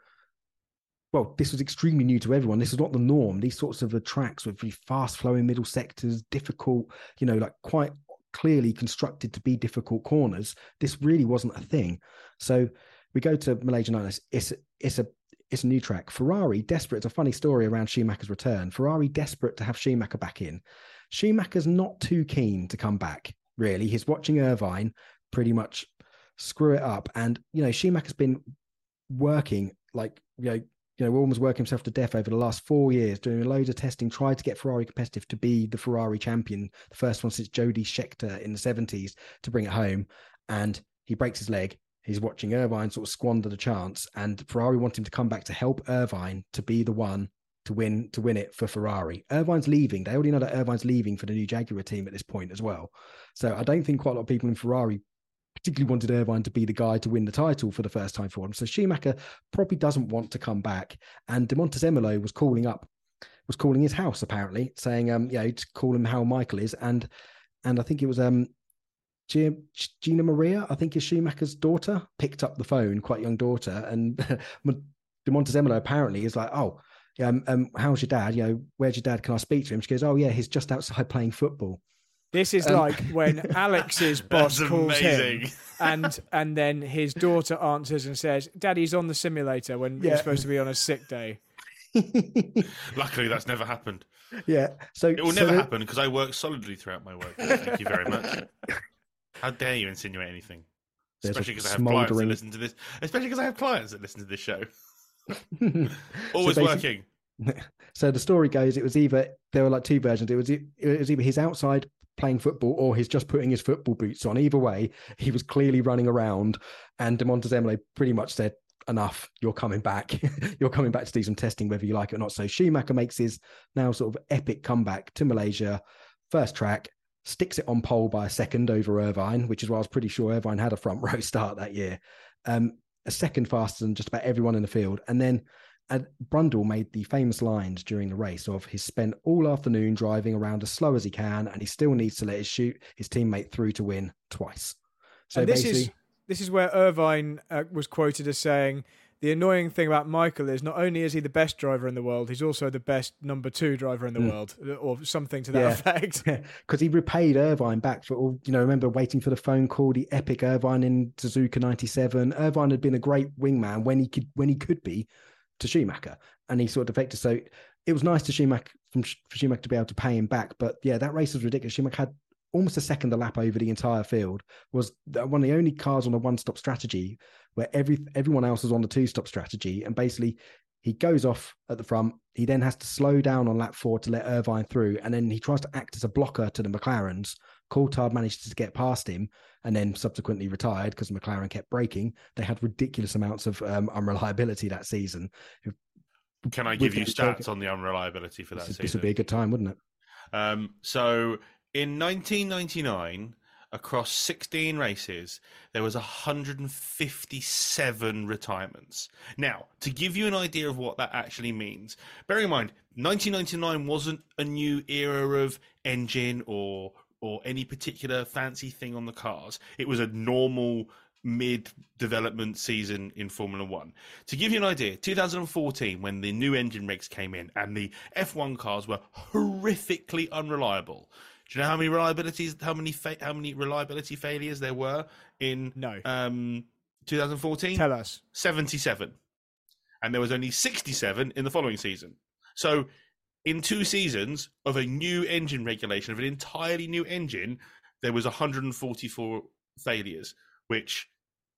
Well, this was extremely new to everyone. This is not the norm. These sorts of tracks with very fast-flowing middle sectors, difficult, you know, like quite clearly constructed to be difficult corners. This really wasn't a thing. So we go to Malaysia Nights. It's it's a it's a new track. Ferrari desperate. It's a funny story around Schumacher's return. Ferrari desperate to have Schumacher back in. Schumacher's not too keen to come back. Really, he's watching Irvine pretty much screw it up. And you know, Schumacher's been working like you know. You know, almost working himself to death over the last four years, doing loads of testing, tried to get Ferrari competitive to be the Ferrari champion, the first one since Jody Scheckter in the seventies to bring it home. And he breaks his leg. He's watching Irvine sort of squander the chance, and Ferrari want him to come back to help Irvine to be the one to win to win it for Ferrari. Irvine's leaving. They already know that Irvine's leaving for the new Jaguar team at this point as well. So I don't think quite a lot of people in Ferrari particularly wanted Irvine to be the guy to win the title for the first time for him. So Schumacher probably doesn't want to come back. And De Montezemolo was calling up, was calling his house apparently, saying, um, you know, to call him how Michael is. And and I think it was um, G- Gina Maria, I think is Schumacher's daughter, picked up the phone, quite young daughter. And De Montezemolo apparently is like, oh, um, um, how's your dad? You know, where's your dad? Can I speak to him? She goes, oh yeah, he's just outside playing football. This is um, like when Alex's boss calls amazing. him and and then his daughter answers and says, Daddy's on the simulator when yeah. he's supposed to be on a sick day. Luckily, that's never happened. Yeah. So it will so never the... happen because I work solidly throughout my work. Thank you very much. How dare you insinuate anything? There's especially because I have smoldering... clients that listen to this. Especially because I have clients that listen to this show. Always so working. So the story goes, it was either there were like two versions. It was it was either he's outside playing football or he's just putting his football boots on. Either way, he was clearly running around, and De Montezemolo pretty much said, enough, you're coming back. You're coming back to do some testing, whether you like it or not. So Schumacher makes his now sort of epic comeback to Malaysia, first track, sticks it on pole by a second over Irvine, which is why I was pretty sure Irvine had a front row start that year. Um, a second faster than just about everyone in the field. And then and Brundle made the famous lines during the race of he's spent all afternoon driving around as slow as he can, and he still needs to let his shoot his teammate through to win twice. So and this basically... is This is where Irvine uh, was quoted as saying, the annoying thing about Michael is not only is he the best driver in the world, he's also the best number two driver in the mm. world, or something to that yeah. effect. Because he repaid Irvine back for all, you know, remember waiting for the phone call, the epic Irvine in Suzuka ninety-seven. Irvine had been a great wingman when he could when he could be to Schumacher, and he sort of defected. So it was nice to Schumacher, from, for Schumacher to be able to pay him back. But yeah, that race was ridiculous. Schumacher had almost a second a lap over the entire field, was one of the only cars on a one-stop strategy where every everyone else was on the two-stop strategy. And basically he goes off at the front. He then has to slow down on lap four to let Irvine through. And then he tries to act as a blocker to the McLarens. Coulthard manages to get past him and then subsequently retired because McLaren kept braking. They had ridiculous amounts of um, unreliability that season. Can I give you stats on the unreliability for that this, season? This would be a good time, wouldn't it? Um, so... In nineteen ninety-nine, across sixteen races, there was one hundred fifty-seven retirements. Now, to give you an idea of what that actually means, bear in mind, nineteen ninety-nine wasn't a new era of engine or or any particular fancy thing on the cars. It was a normal mid-development season in Formula One. To give you an idea, two thousand fourteen, when the new engine rigs came in and the F one cars were horrifically unreliable. Do you know how many reliabilities, how many fa- how many reliability failures there were in no. um, twenty fourteen? Tell us. seventy-seven. And there was only sixty-seven in the following season. So in two seasons of a new engine regulation, of an entirely new engine, there was one hundred forty-four failures, which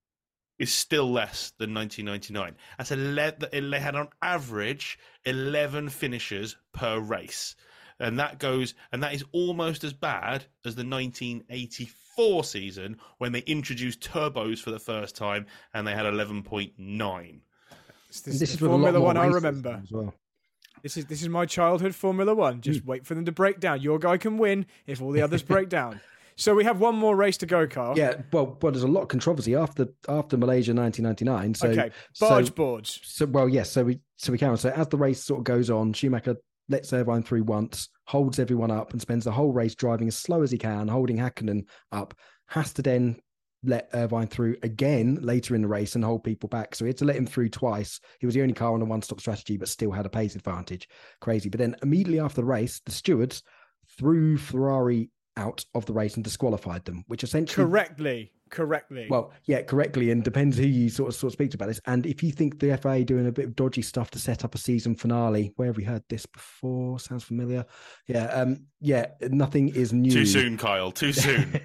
is still less than nineteen ninety-nine. That's ele- they had on average eleven finishers per race. And that goes, and that is almost as bad as the nineteen eighty-four season when they introduced turbos for the first time and they had eleven point nine. This, this, this is Formula One I remember. As well. This is this is my childhood Formula One. Just mm. wait for them to break down. Your guy can win if all the others break down. So we have one more race to go, Carl. Yeah, well, well there's a lot of controversy after after Malaysia nineteen ninety-nine. So, okay, barge so, boards. So well, yes. So we so we can. So as the race sort of goes on, Schumacher lets Irvine through once, holds everyone up, and spends the whole race driving as slow as he can, holding Häkkinen up. Has to then let Irvine through again later in the race and hold people back. So he had to let him through twice. He was the only car on a one-stop strategy, but still had a pace advantage. Crazy. But then immediately after the race, the stewards threw Ferrari out of the race and disqualified them, which essentially correctly correctly well yeah correctly and depends who you sort of sort of speak to about this. And if you think the F A doing a bit of dodgy stuff to set up a season finale, where have we heard this before? Sounds familiar. Yeah um yeah nothing is new. Too soon, Kyle, too soon.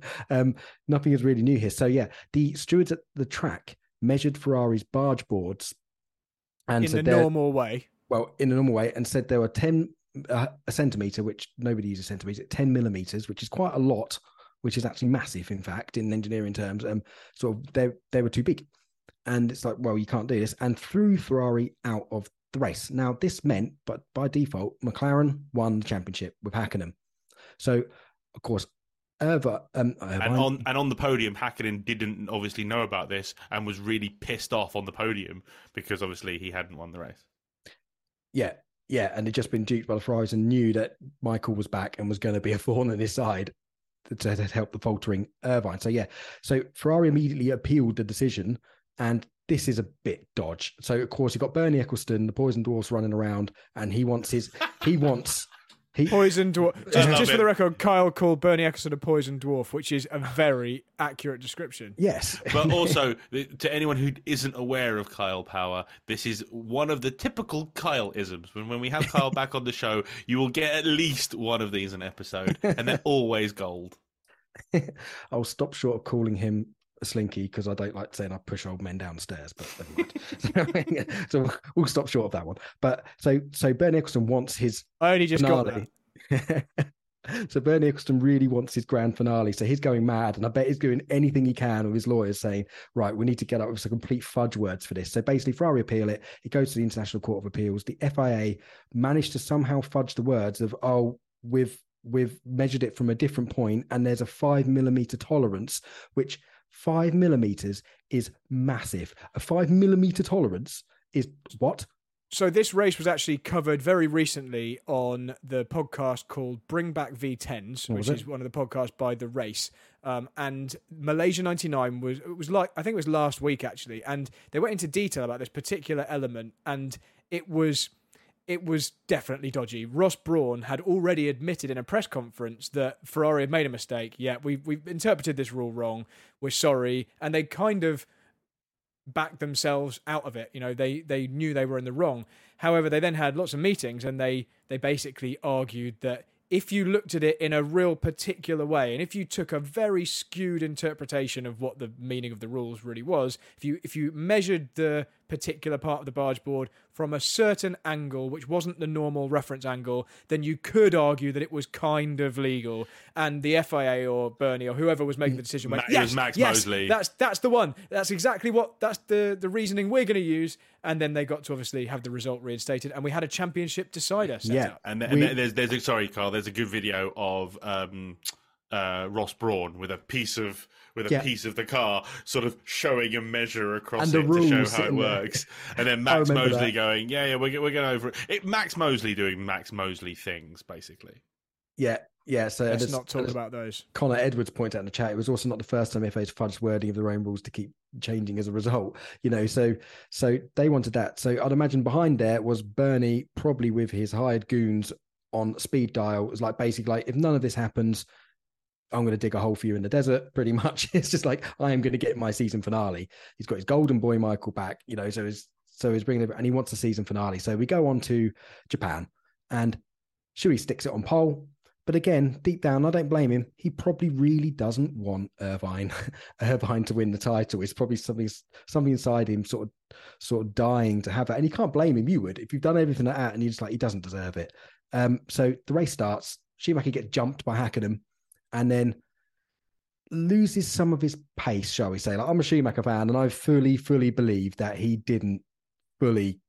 um nothing is really new here. So yeah, the stewards at the track measured Ferrari's barge boards and in the normal way well in the normal way and said there were ten Uh, a centimetre, which nobody uses centimetres, ten millimetres, which is quite a lot, which is actually massive, in fact, in engineering terms. Um, sort of they they were too big, and it's like, well, you can't do this, and threw Ferrari out of the race. Now, this meant, but by default, McLaren won the championship with Häkkinen. So, of course, Irva, um, Irvine, and on and on the podium, Häkkinen didn't obviously know about this and was really pissed off on the podium because obviously he hadn't won the race. Yeah. Yeah, and had just been duped by the Ferraris and knew that Michael was back and was going to be a thorn in his side to, to help the faltering Irvine. So, yeah, so Ferrari immediately appealed the decision, and this is a bit dodge. So, of course, you've got Bernie Ecclestone, the Poison Dwarfs, running around, and he wants his... he wants... He, poison dwarf. Just, just for the record, Kyle called Bernie Ecclestone a poison dwarf, which is a very accurate description. Yes. But also, to anyone who isn't aware of Kyle Power, this is one of the typical Kyle-isms. When, when we have Kyle back on the show, you will get at least one of these an episode, and they're always gold. I'll stop short of calling him a slinky because I don't like saying I push old men down the stairs, but never mind. so we'll, we'll stop short of that one. But so so Bernie Ecclestone wants his I only just finale. got that. So Bernie Ecclestone really wants his grand finale. So he's going mad, and I bet he's doing anything he can with his lawyers saying, right, we need to get up with some complete fudge words for this. So basically Ferrari appeal it. It goes to the International Court of Appeals. The F I A managed to somehow fudge the words of, oh, we've we've measured it from a different point, and there's a five millimeter tolerance, which five millimeters is massive. A five millimeter tolerance is what? So this race was actually covered very recently on the podcast called Bring Back V tens, which is one of the podcasts by The Race. Um, and Malaysia ninety-nine was, it was like, I think it was last week actually. And they went into detail about this particular element, and it was, it was definitely dodgy. Ross Brawn had already admitted in a press conference that Ferrari had made a mistake. Yeah, we we interpreted this rule wrong. We're sorry. And they kind of backed themselves out of it. You know, they they knew they were in the wrong. However, they then had lots of meetings, and they they basically argued that if you looked at it in a real particular way, and if you took a very skewed interpretation of what the meaning of the rules really was, if you if you measured the particular part of the barge board from a certain angle, which wasn't the normal reference angle, then you could argue that it was kind of legal. And the F I A or Bernie or whoever was making the decision went, Ma- yes, it was Max yes, Mosley. That's that's the one. That's exactly what, that's the, the reasoning we're going to use. And then they got to obviously have the result reinstated, and we had a championship decider set yeah. up. And, th- we, and there's there's a, sorry, Carl. There's a good video of um, uh, Ross Brawn with a piece of with a yeah. piece of the car, sort of showing a measure across and it the to show how it works. And then Max Mosley that. going, yeah, yeah, we're we're going over it. it. Max Mosley doing Max Mosley things, basically. Yeah. Yeah, so let's not talk about those. Connor Edwards pointed out in the chat, it was also not the first time F A's fudged wording of their own rules to keep changing as a result. You know, so so they wanted that. So I'd imagine behind there was Bernie, probably with his hired goons on speed dial. It was like basically like, if none of this happens, I'm going to dig a hole for you in the desert, pretty much. It's just like, I am going to get my season finale. He's got his golden boy Michael back, you know, so he's so he's bringing it, and he wants a season finale. So we go on to Japan, and Shui sticks it on pole. But again, deep down, I don't blame him. He probably really doesn't want Irvine, Irvine to win the title. It's probably something, something inside him, sort of, sort of dying to have it. And you can't blame him. You would, if you've done everything like that, and you're just like, he doesn't deserve it. Um, so the race starts. Schumacher gets jumped by Hakkinen, and then loses some of his pace, shall we say? Like, I'm a Schumacher fan, and I fully, fully believe that he didn't fully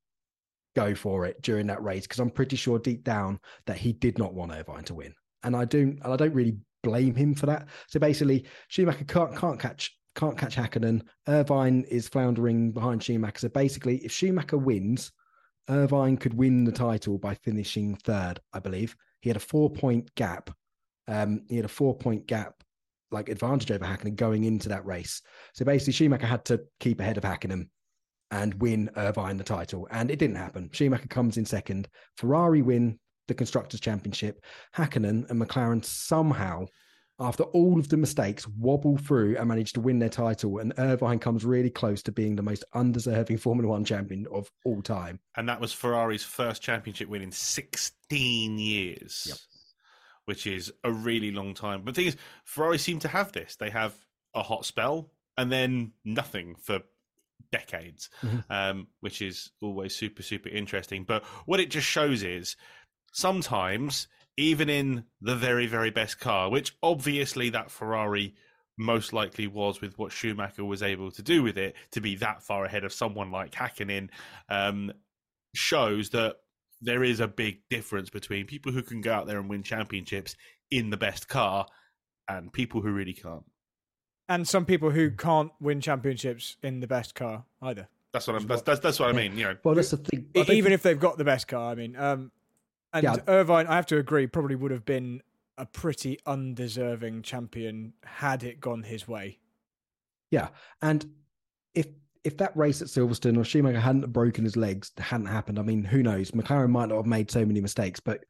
go for it during that race, because I'm pretty sure deep down that he did not want Irvine to win. And I do, and I don't really blame him for that. So basically, Schumacher can't can't catch can't catch Hakkinen. Irvine is floundering behind Schumacher. So basically, if Schumacher wins, Irvine could win the title by finishing third, I believe. He had a four point gap. Um, he had a four point gap, like advantage over Hakkinen going into that race. So basically, Schumacher had to keep ahead of Hakkinen and win Irvine the title, and it didn't happen. Schumacher comes in second. Ferrari win the Constructors' Championship. Hakkinen and McLaren somehow, after all of the mistakes, wobble through and manage to win their title, and Irvine comes really close to being the most undeserving Formula One champion of all time. And that was Ferrari's first championship win in sixteen years, yep. which is a really long time. But the thing is, Ferrari seem to have this. They have a hot spell and then nothing for decades, mm-hmm. um, which is always super, super interesting. But what it just shows is, sometimes, even in the very, very best car, which obviously that Ferrari most likely was with what Schumacher was able to do with it, to be that far ahead of someone like Hakkinen, um, shows that there is a big difference between people who can go out there and win championships in the best car and people who really can't. And some people who can't win championships in the best car either. That's what I'm. That's that's, that's what I mean. You know, well, that's the thing. Even if they've got the best car, I mean. Um, And yeah. Irvine, I have to agree, probably would have been a pretty undeserving champion had it gone his way. Yeah, and if if that race at Silverstone or Schumacher hadn't broken his legs, hadn't happened, I mean, who knows? McLaren might not have made so many mistakes, but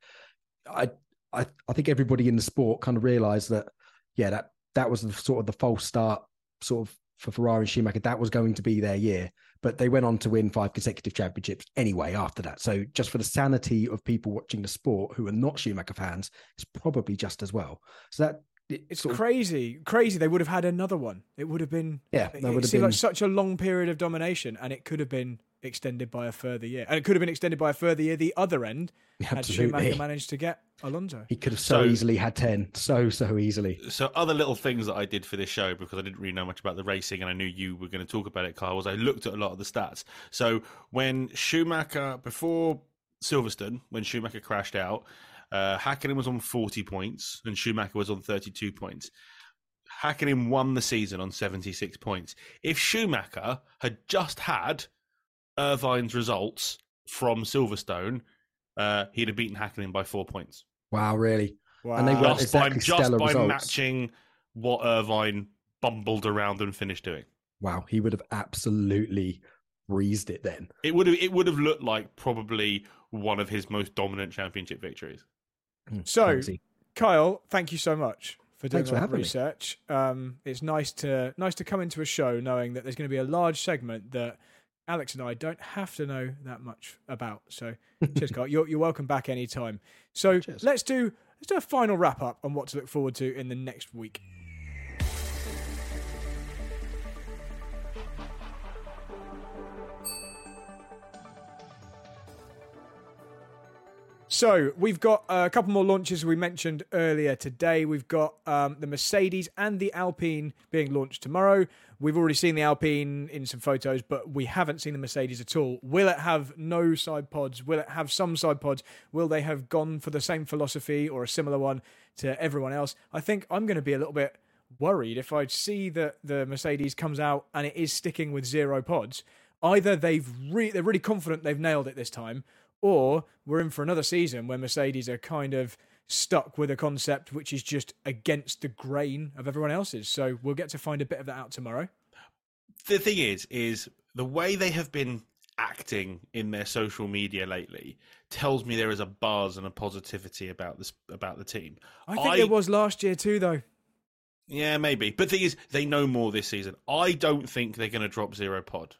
I I, I think everybody in the sport kind of realised that, yeah, that, that was the, sort of the false start sort of for Ferrari and Schumacher. That was going to be their year. But they went on to win five consecutive championships anyway after that. So just for the sanity of people watching the sport who are not Schumacher fans, it's probably just as well. So that It's crazy, crazy. They would have had another one. It would have been. Yeah, it that would have seemed been like such a long period of domination, and it could have been extended by a further year, and it could have been extended by a further year. The other end had Absolutely. Schumacher managed to get Alonso. He could have so, So- easily had ten, so so easily. So other little things that I did for this show, because I didn't really know much about the racing and I knew you were going to talk about it, Kyle, was I looked at a lot of the stats. So when Schumacher, before Silverstone, when Schumacher crashed out, uh, Häkkinen was on forty points and Schumacher was on thirty-two points. Häkkinen won the season on seventy-six points. If Schumacher had just had Irvine's results from Silverstone, uh, he'd have beaten Häkkinen by four points. Wow, really? Wow. And they weren't Just by, exactly just stellar by results. matching what Irvine bumbled around and finished doing. Wow, he would have absolutely breezed it then. It would have it would have looked like probably one of his most dominant championship victories. So, Fancy. Kyle, thank you so much for doing Thanks for all that having me. research. Um, it's nice to nice to come into a show knowing that there's going to be a large segment that Alex and I don't have to know that much about. So, cheers, Kyle. You're, you're welcome back anytime. So, Cheers. let's do let's do a final wrap up on what to look forward to in the next week. So we've got a couple more launches we mentioned earlier today. We've got um, the Mercedes and the Alpine being launched tomorrow. We've already seen the Alpine in some photos, but we haven't seen the Mercedes at all. Will it have no side pods? Will it have some side pods? Will they have gone for the same philosophy or a similar one to everyone else? I think I'm going to be a little bit worried if I see that the Mercedes comes out and it is sticking with zero pods. Either they've re- they're really confident they've nailed it this time, or we're in for another season where Mercedes are kind of stuck with a concept which is just against the grain of everyone else's. So we'll get to find a bit of that out tomorrow. The thing is, is the way they have been acting in their social media lately tells me there is a buzz and a positivity about this about the team. I think I- there was last year too, though. Yeah, maybe. But the thing is, they know more this season. I don't think they're going to drop zero pod.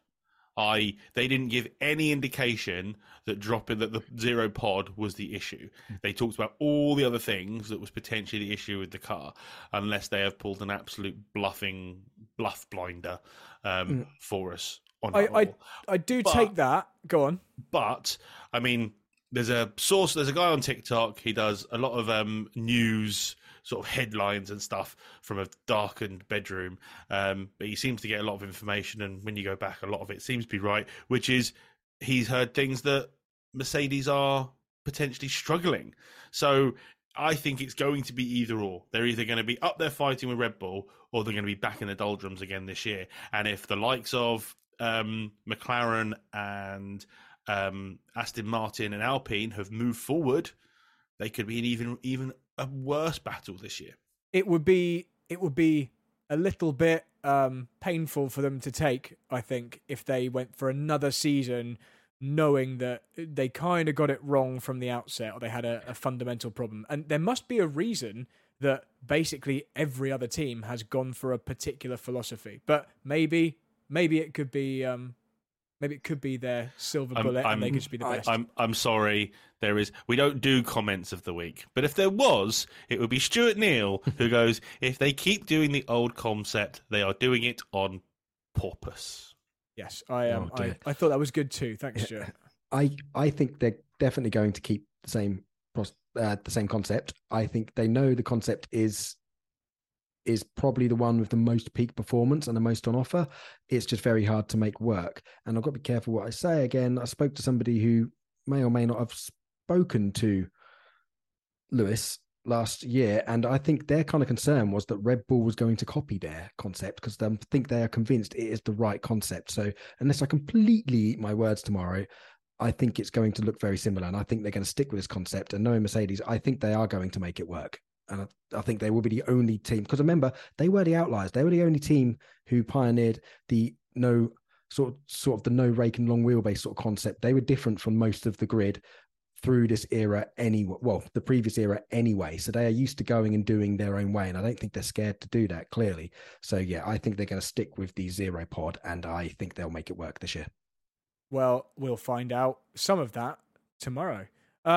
I they didn't give any indication that dropping that the zero pod was the issue. They talked about all the other things that was potentially the issue with the car, unless they have pulled an absolute bluffing bluff blinder um, Mm. for us on I, that I, level. I do But- take that. Go on. But I mean, there's a source. There's a guy on TikTok. He does a lot of um, news sort of headlines and stuff from a darkened bedroom. Um, but he seems to get a lot of information, and when you go back, a lot of it seems to be right. Which is, he's heard things that Mercedes are potentially struggling. So I think it's going to be either or. They're either going to be up there fighting with Red Bull, or they're going to be back in the doldrums again this year. And if the likes of um, McLaren and um, Aston Martin and Alpine have moved forward, they could be in even even a worse battle this year. It would be it would be a little bit um, painful for them to take, I think, if they went for another season knowing that they kind of got it wrong from the outset, or they had a, a fundamental problem. And there must be a reason that basically every other team has gone for a particular philosophy. But maybe maybe it could be um, maybe it could be their silver I'm- bullet, I'm- and they could just be the best. I'm I'm sorry, there is we don't do comments of the week, but if there was, it would be Stuart Neal who goes, if they keep doing the old concept, they are doing it on purpose. Yes, I um, Oh, I, dear. I thought that was good too. Thanks, Stuart. I I think they're definitely going to keep the same pros- uh, the same concept. I think they know the concept is is probably the one with the most peak performance and the most on offer. It's just very hard to make work. And I've got to be careful what I say. Again, I spoke to somebody who may or may not have spoken to Lewis last year, and I think their kind of concern was that Red Bull was going to copy their concept, because I think they are convinced it is the right concept. So unless I completely eat my words tomorrow, I think it's going to look very similar, and I think they're going to stick with this concept. And knowing Mercedes, I think they are going to make it work. And I, I think they will be the only team, because remember, they were the outliers. They were the only team who pioneered the no sort of, sort of the no rake and long wheelbase sort of concept. They were different from most of the grid through this era anyway, well, the previous era anyway. So they are used to going and doing their own way. And I don't think they're scared to do that, clearly. So yeah, I think they're going to stick with the zero pod, and I think they'll make it work this year. Well, we'll find out some of that tomorrow. Um,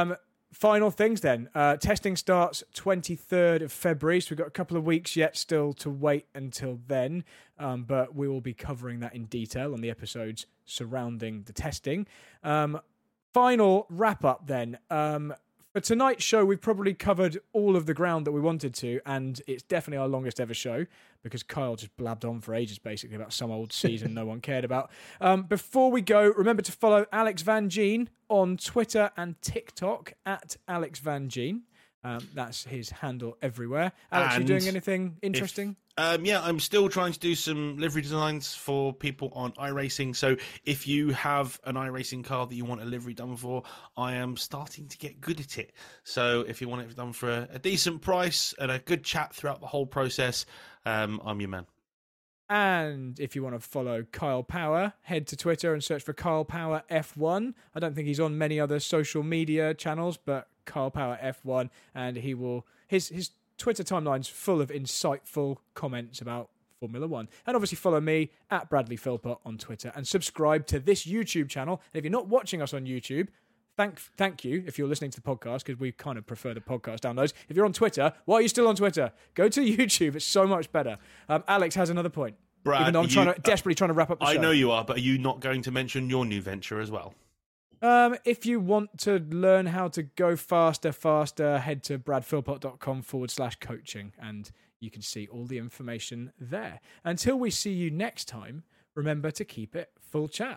final things then. Uh, testing starts twenty-third of February, so we've got a couple of weeks yet still to wait until then. Um, but we will be covering that in detail on the episodes surrounding the testing. Um, final wrap up then. Um, For tonight's show, we've probably covered all of the ground that we wanted to, and it's definitely our longest ever show because Kyle just blabbed on for ages, basically, about some old season no one cared about. Um, before we go, remember to follow Alex Van Gene on Twitter and TikTok, at Alex Van Gene. Um, that's his handle everywhere. Alex, And you doing anything interesting? If, um, yeah, I'm still trying to do some livery designs for people on iRacing. So if you have an iRacing car that you want a livery done for, I am starting to get good at it. So if you want it done for a, a decent price and a good chat throughout the whole process, um, I'm your man. And if you want to follow Kyle Power, head to Twitter and search for Kyle Power F one. I don't think he's on many other social media channels, but Kyle Power F one, and he will his his Twitter timeline's full of insightful comments about Formula One. And obviously follow me at Bradley Philpott on Twitter and subscribe to this YouTube channel. And if you're not watching us on YouTube, thank thank you if you're listening to the podcast, because we kind of prefer the podcast downloads. If you're on Twitter, why are you still on Twitter? Go to YouTube. It's so much better. Um, Alex has another point. Brad, even though I'm you, trying to, desperately trying to wrap up the I show. know you are, but are you not going to mention your new venture as well? Um, if you want to learn how to go faster, faster, head to bradphilpott.com forward slash coaching, and you can see all the information there. Until we see you next time, remember to keep it full chat.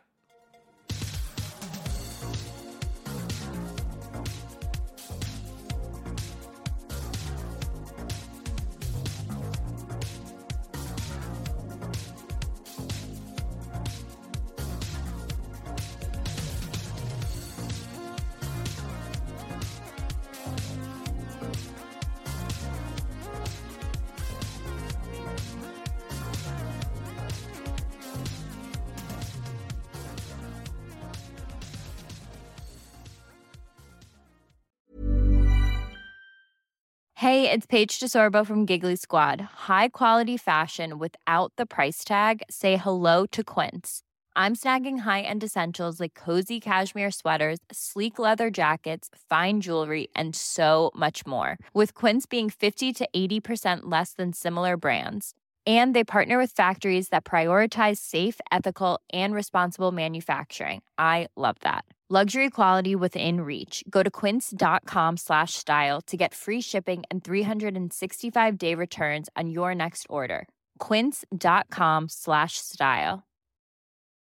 Hey, it's Paige DeSorbo from Giggly Squad. High quality fashion without the price tag. Say hello to Quince. I'm snagging high-end essentials like cozy cashmere sweaters, sleek leather jackets, fine jewelry, and so much more. With Quince being fifty to eighty percent less than similar brands. And they partner with factories that prioritize safe, ethical, and responsible manufacturing. I love that. Luxury quality within reach. Go to quince.com slash style to get free shipping and three sixty-five day returns on your next order. Quince.com slash style.